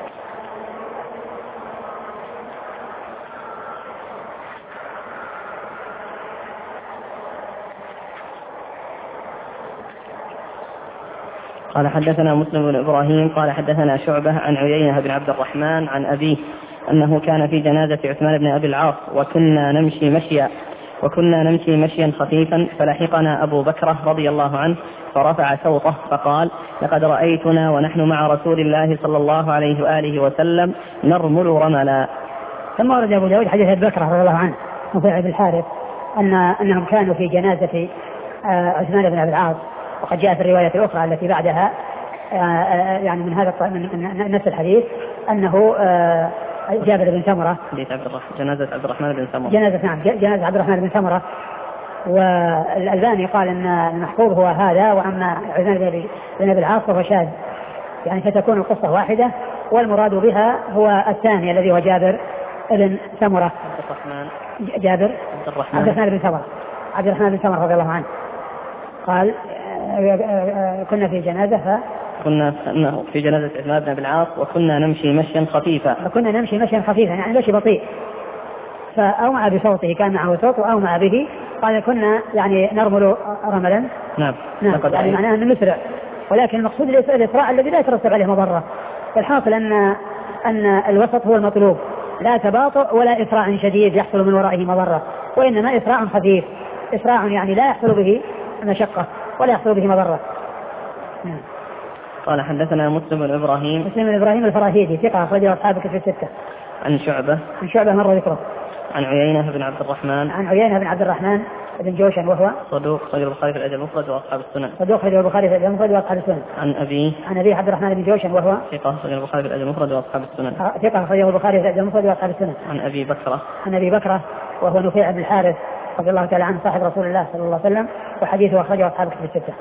قال حدثنا مسلم بن إبراهيم قال حدثنا شعبة عن عيينة بن عبد الرحمن عن أبيه أنه كان في جنازة عثمان بن أبي العاص وكنا نمشي مشيا وكنا نمشي مشيا خفيفا فلحقنا أبو بكر رضي الله عنه فرفع صوته فقال: لقد رأيتنا ونحن مع رسول الله صلى الله عليه وآله وسلم نرمل رملا. ثم ورد أبو داود حديث أبي بكر رضي الله عنه نفيع بن الحارث أن أنهم كانوا في جنازة عثمان بن أبي العاص، وقد جاء في الرواية الأخرى التي بعدها يعني من هذا من نفس الحديث أنه جابر بن سمرة جنازة عبد الرحمن بن سمرة جنازة نعم جنازة عبد الرحمن بن سمرة. والألباني قال أن المحفوظ هو هذا، وأما عثمان بن أبي العاص فهو شاذ، يعني فتكون القصة واحدة، والمراد بها هو الثاني الذي هو جابر بن سمرة عبد الرحمن جابر عبد الرحمن عبد الرحمن بن سمرة عبد الرحمن بن سمرة رضي الله عنه قال: كنا في جنازة ف... كنا في جنازة عثمان بن أبي العاص وكنا نمشي مشيا خفيفا وكنا نمشي مشيا خفيفا يعني مشي بطيء، فأومع بصوته، كان معه صوت وأومع به، قال كنا يعني نرمل رملا. نعم, نعم. يعني معناه أن نسرع، ولكن المقصود الإسراع الذي لا يترتب عليه مضرة. الحاصل أن أن الوسط هو المطلوب، لا تباطؤ ولا إسراع شديد يحصل من ورائه مضرة، وإنما إسراع خفيف، إسراع يعني لا يحصل به مشقة ولا يحصل به مضرة. نعم. قال حدثنا مسلم بن إبراهيم مسلم بن إبراهيم الفراهيدي ثقة أخرجه أصحاب الكتب الستة. عن شعبة عن شعبة مر ذكره. عن عيينة بن عبد الرحمن عن عيينة بن عبد الرحمن بن جوشن وهو صدوق خرج البخاري في الأدب المفرد وأصحاب السنن. صدوق خرج البخاري في الأدب المفرد وأصحاب السنن. عن أبيه عن أبيه عبد الرحمن بن جوشن وهو ثقة خرج البخاري في الأدب المفرد وأصحاب السنن. ثقة خرج البخاري في الأدب المفرد وأصحاب السنن. عن أبي بكرة عن أبي بكرة وهو نفيع بن الحارث رضي الله تعالى عنه صاحب رسول الله صلى الله عليه وسلم، وحديثه أخرجه أصحاب الكتب الستة.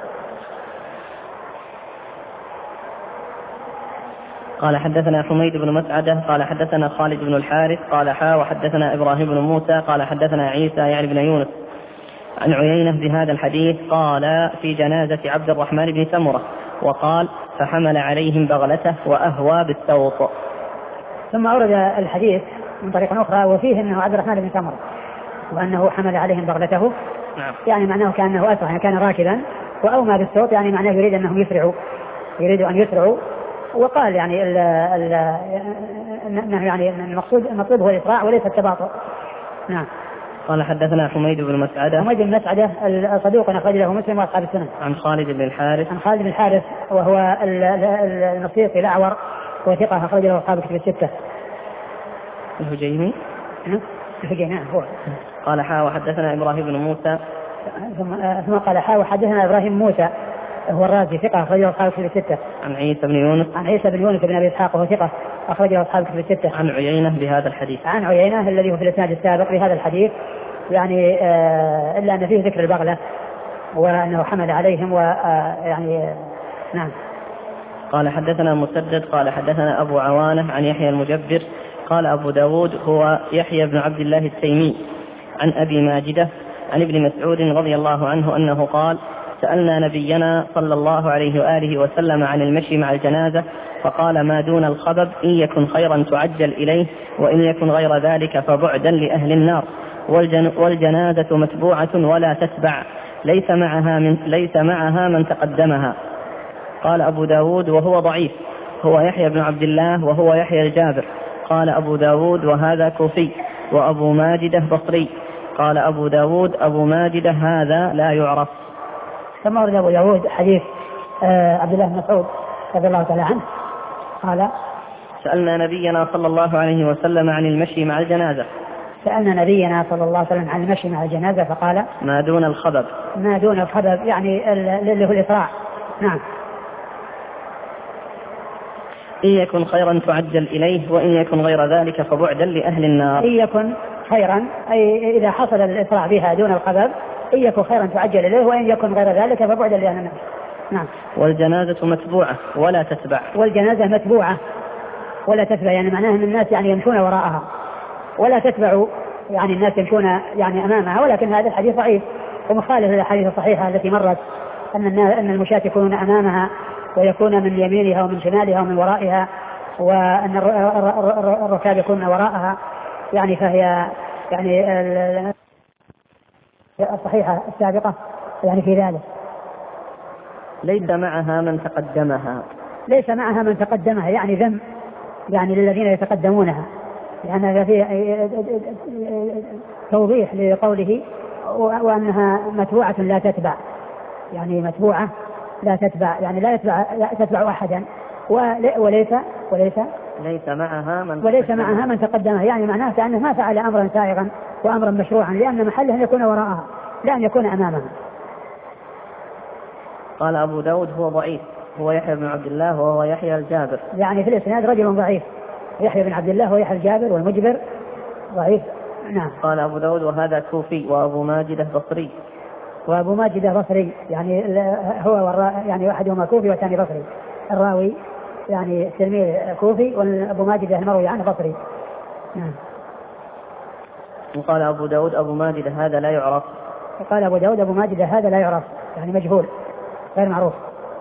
قال حدثنا حميد بن مسعدة قال حدثنا خالد بن الحارث قال حا وحدثنا إبراهيم بن موسى قال حدثنا عيسى يعني بن يونس عن عيينة بهذا الحديث قال في جنازة عبد الرحمن بن سمرة، وقال فحمل عليهم بغلته وأهوى بالسوط. ثم أورد الحديث من طريق أخرى وفيه أنه عبد الرحمن بن سمرة وأنه حمل عليهم بغلته. نعم. يعني معناه كأنه أسرع، يعني كان راكبا وأومى بالسوط، يعني معناه يريد أنهم يسرعوا يريدوا أن يسرعوا. وقال يعني ال ال يعني المقصود المطلوب هو الإسراع وليس التباطؤ. نعم. قال حدثنا حميد بن مسعدة. حميد بن مسعدة الصدوق أخرج له مسلم وأصحاب السنن. عن خالد بن الحارث. عن خالد بن الحارث وهو النصيصي الأعور وثقة أخرج له أصحاب الكتب الستة. الهجيمي. الهجيمي نعم هو. قال حا وحدثنا إبراهيم بن موسى. ثم قال حا وحدثنا إبراهيم موسى هو الرازي ثقة أخرج له أصحاب الكتب الستة. عن عيسى بن يونس. عن عيسى بن يونس بن أبي إسحاق وهو ثقة أخرج له أصحاب الكتب الستة. عن عيينة بهذا الحديث. عن عيينة الذي هو في الإسناد السابق بهذا الحديث يعني آه إلا أن فيه ذكر البغلة وأنه حمل عليهم ويعني آه نعم. قال حدثنا مسدد قال حدثنا أبو عوانة عن يحيى المجبر قال أبو داود هو يحيى بن عبد الله التيمي عن أبي ماجدة عن ابن مسعود رضي الله عنه أنه قال سألنا نبينا صلى الله عليه وآله وسلم عن المشي مع الجنازة فقال ما دون الخبب إن يكن خيرا تعجل إليه وإن يكن غير ذلك فبعدا لأهل النار والجن والجنازة متبوعة ولا تتبع ليس معها من, ليس معها من تقدمها. قال أبو داود وهو ضعيف هو يحيى بن عبد الله وهو يحيى الجابر. قال أبو داود وهذا كوفي وأبو ماجدة بصري. قال أبو داود أبو ماجدة هذا لا يعرف. ثم ورد أبو داود حديث آه عبد الله بن مسعود رضي الله تعالى عنه قال سألنا نبينا صلى الله عليه وسلم عن المشي مع الجنازة. سألنا نبينا صلى الله عليه وسلم عن المشي مع الجنازة فقال ما دون الخبب. ما دون الخبب يعني اللي هو الإسراع. نعم. إن يكن خيرا تعجل إليه وإن يكن غير ذلك فبعدا لأهل النار. إن يكن خيرا أي إذا حصل الإسراع بها دون الخبب إن يكن خيرا تعجل إليه وإن يكن غير ذلك فبعدا لأهل النار. نعم. والجنازة متبوعة ولا تتبع. والجنازة متبوعة ولا تتبع يعني معناه أن الناس يعني يمشون وراءها ولا تتبع يعني الناس يمشون يعني أمامها. ولكن هذا الحديث ضعيف ومخالف للأحاديث الصحيحة التي مرت أن أن المشاة يكونون أمامها ويكون من يمينها ومن شمالها ومن ورائها وأن الركاب يكون وراءها يعني فهي يعني الصحيحة السابقة يعني في ذلك. ليس معها من تقدمها. ليس معها من تقدمها يعني ذم يعني للذين يتقدمونها لأن يعني فيه توضيح لقوله وأنها متبوعة لا تتبع يعني متبوعة لا تتبع يعني لا يتبع لا تتبع أحدا وليس وليس ليس معها من وليس معها من تقدمها يعني معناه كأنه ما فعل أمرا سائغا وأمرا مشروعا لأن محله أن يكون وراءها لا أن يكون أمامها. قال أبو داود هو ضعيف هو يحيى بن عبد الله وهو يحيى الجابر يعني في الإسناد رجل ضعيف يحيى بن عبد الله ويحيى الجابر والمجبر ضعيف. نعم. قال أبو داود وهذا كوفي وأبو ماجدة بصري. وأبو ماجدة بصري يعني هو يعني واحدهما كوفي والثاني بصري. الراوي يعني تلميذ كوفي وأبو ماجدة المروي عنه بصري. نعم. وقال أبو داود أبو ماجدة هذا لا يعرف. وقال أبو داود أبو ماجدة هذا لا يعرف يعني مجهول غير معروف.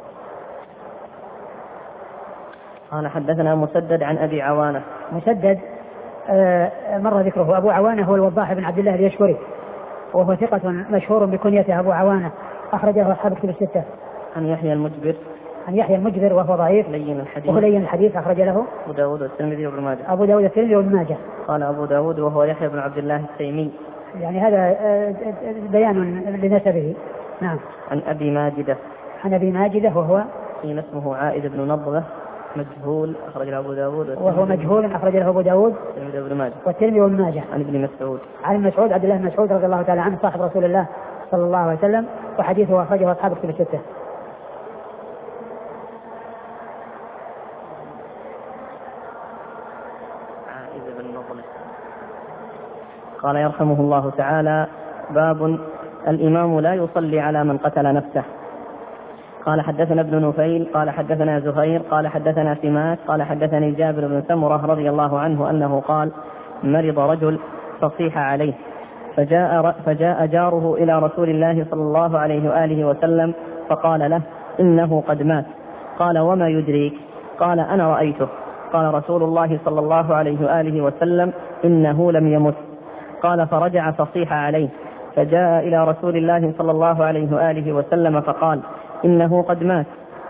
قال حدثنا مسدد عن أبي عوانة. مسدد آه مر ذكره. أبو عوانة هو الوضاح بن عبد الله اليشكري وهو ثقة مشهور بكنيته أبو عوانة أخرجه أصحاب الكتب الستة. عن يحيى المجبر. عن يحيى المجبر وهو ضعيف لين الحديث. وهو لين الحديث أخرج له أبو داود والترمذي وابن ماجه. أبو داود والترمذي وابن ماجه. قال أبو داود وهو يحيى بن عبد الله التيمي يعني هذا بيان لنسبه. نعم. عن أبي ماجدة. عن أبي ماجدة وهو حين اسمه عائد بن نضرة مجهول أخرج له أبو داود وهو مجهول أخرج له أبو داود والترمذي وابن ماجه. عن ابن مسعود. عن مسعود عبد الله بن مسعود رضي الله تعالى عنه صاحب رسول الله صلى الله عليه وسلم وحديثه أخرجه أصحاب الكتب الستة. عائد بن نضرة. قال يرحمه الله تعالى باب الإمام لا يصلي على من قتل نفسه. قال حدثنا ابن نفيل قال حدثنا زهير قال حدثنا سماك قال حدثني جابر بن سمرة رضي الله عنه أنه قال مرض رجل فصيح عليه فجاء, فجاء جاره إلى رسول الله صلى الله عليه وآله وسلم فقال له إنه قد مات. قال وما يدريك؟ قال أنا رأيته. قال رسول الله صلى الله عليه وآله وسلم إنه لم يمت. قال فرجع فصيح عليه فجاء إلى رسول الله صلى الله عليه وآله وسلم فقال إنه قد مات.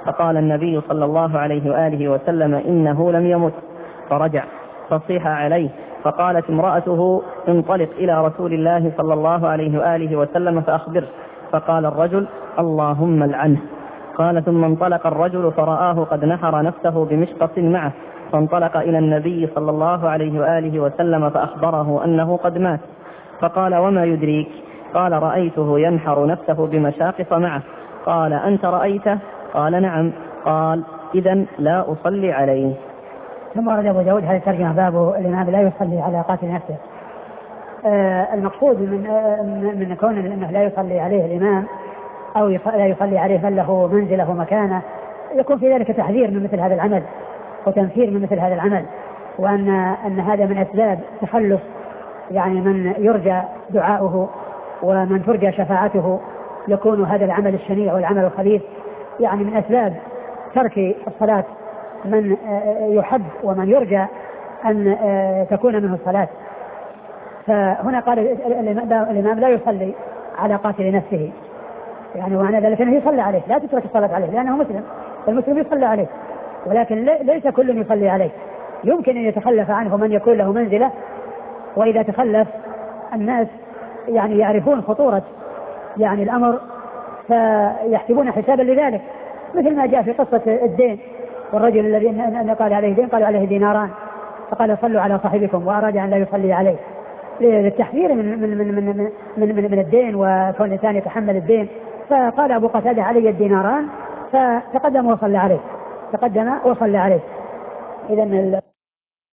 فقال النبي صلى الله عليه وآله وسلم إنه لم يمت، فرجع فصيح عليه، فقالت امرأته انطلق إلى رسول الله صلى الله عليه وآله وسلم فأخبره، فقال الرجل اللهم العنه. قال ثم انطلق الرجل فرآه قد نحر نفسه بمشقص معه، فانطلق إلى النبي صلى الله عليه وآله وسلم فأخبره أنه قد مات، فقال وما يدريك؟ قال رأيته ينحر نفسه بمشاقص معه. قال أنت رأيته؟ قال نعم. قال إذن لا أصلي عليه. ثم ورد أبو داود هذه الترجمة باب الإمام لا يصلي على قاتل نفسه. آه المقصود من آه من كون أنه لا يصلي عليه الإمام أو لا يصلي عليه من له منزله مكانه، يكون في ذلك تحذير من مثل هذا العمل وتنفير من مثل هذا العمل، وأن أن هذا من أسباب تخلص يعني من يرجى دعاؤه ومن ترجى شفاعته، يكون هذا العمل الشنيع والعمل الخبيث يعني من أسباب ترك الصلاة من يحب ومن يرجى أن تكون منه الصلاة. فهنا قال الإمام لا يصلي على قاتل نفسه، يعني ومعنى ذلك أنه يصلي عليه، لا تترك الصلاة عليه لأنه مسلم، المسلم يصلي عليه، ولكن ليس كل يصلي عليه، يمكن أن يتخلف عنه من يكون له منزلة، وإذا تخلف الناس يعني يعرفون خطورة يعني الأمر فيحسبون حسابا لذلك، مثل ما جاء في قصة الدين والرجل الذي أن قال عليه دين قالوا عليه ديناران، فقال صلوا على صاحبكم، وأراد أن لا يصلي عليه للتحذير من من من من من, من, من الدين وكون الإنسان يتحمل الدين. فقال أبو قتادة علي الديناران، فتقدم وصلى عليه، تقدم وصلى عليه. إذن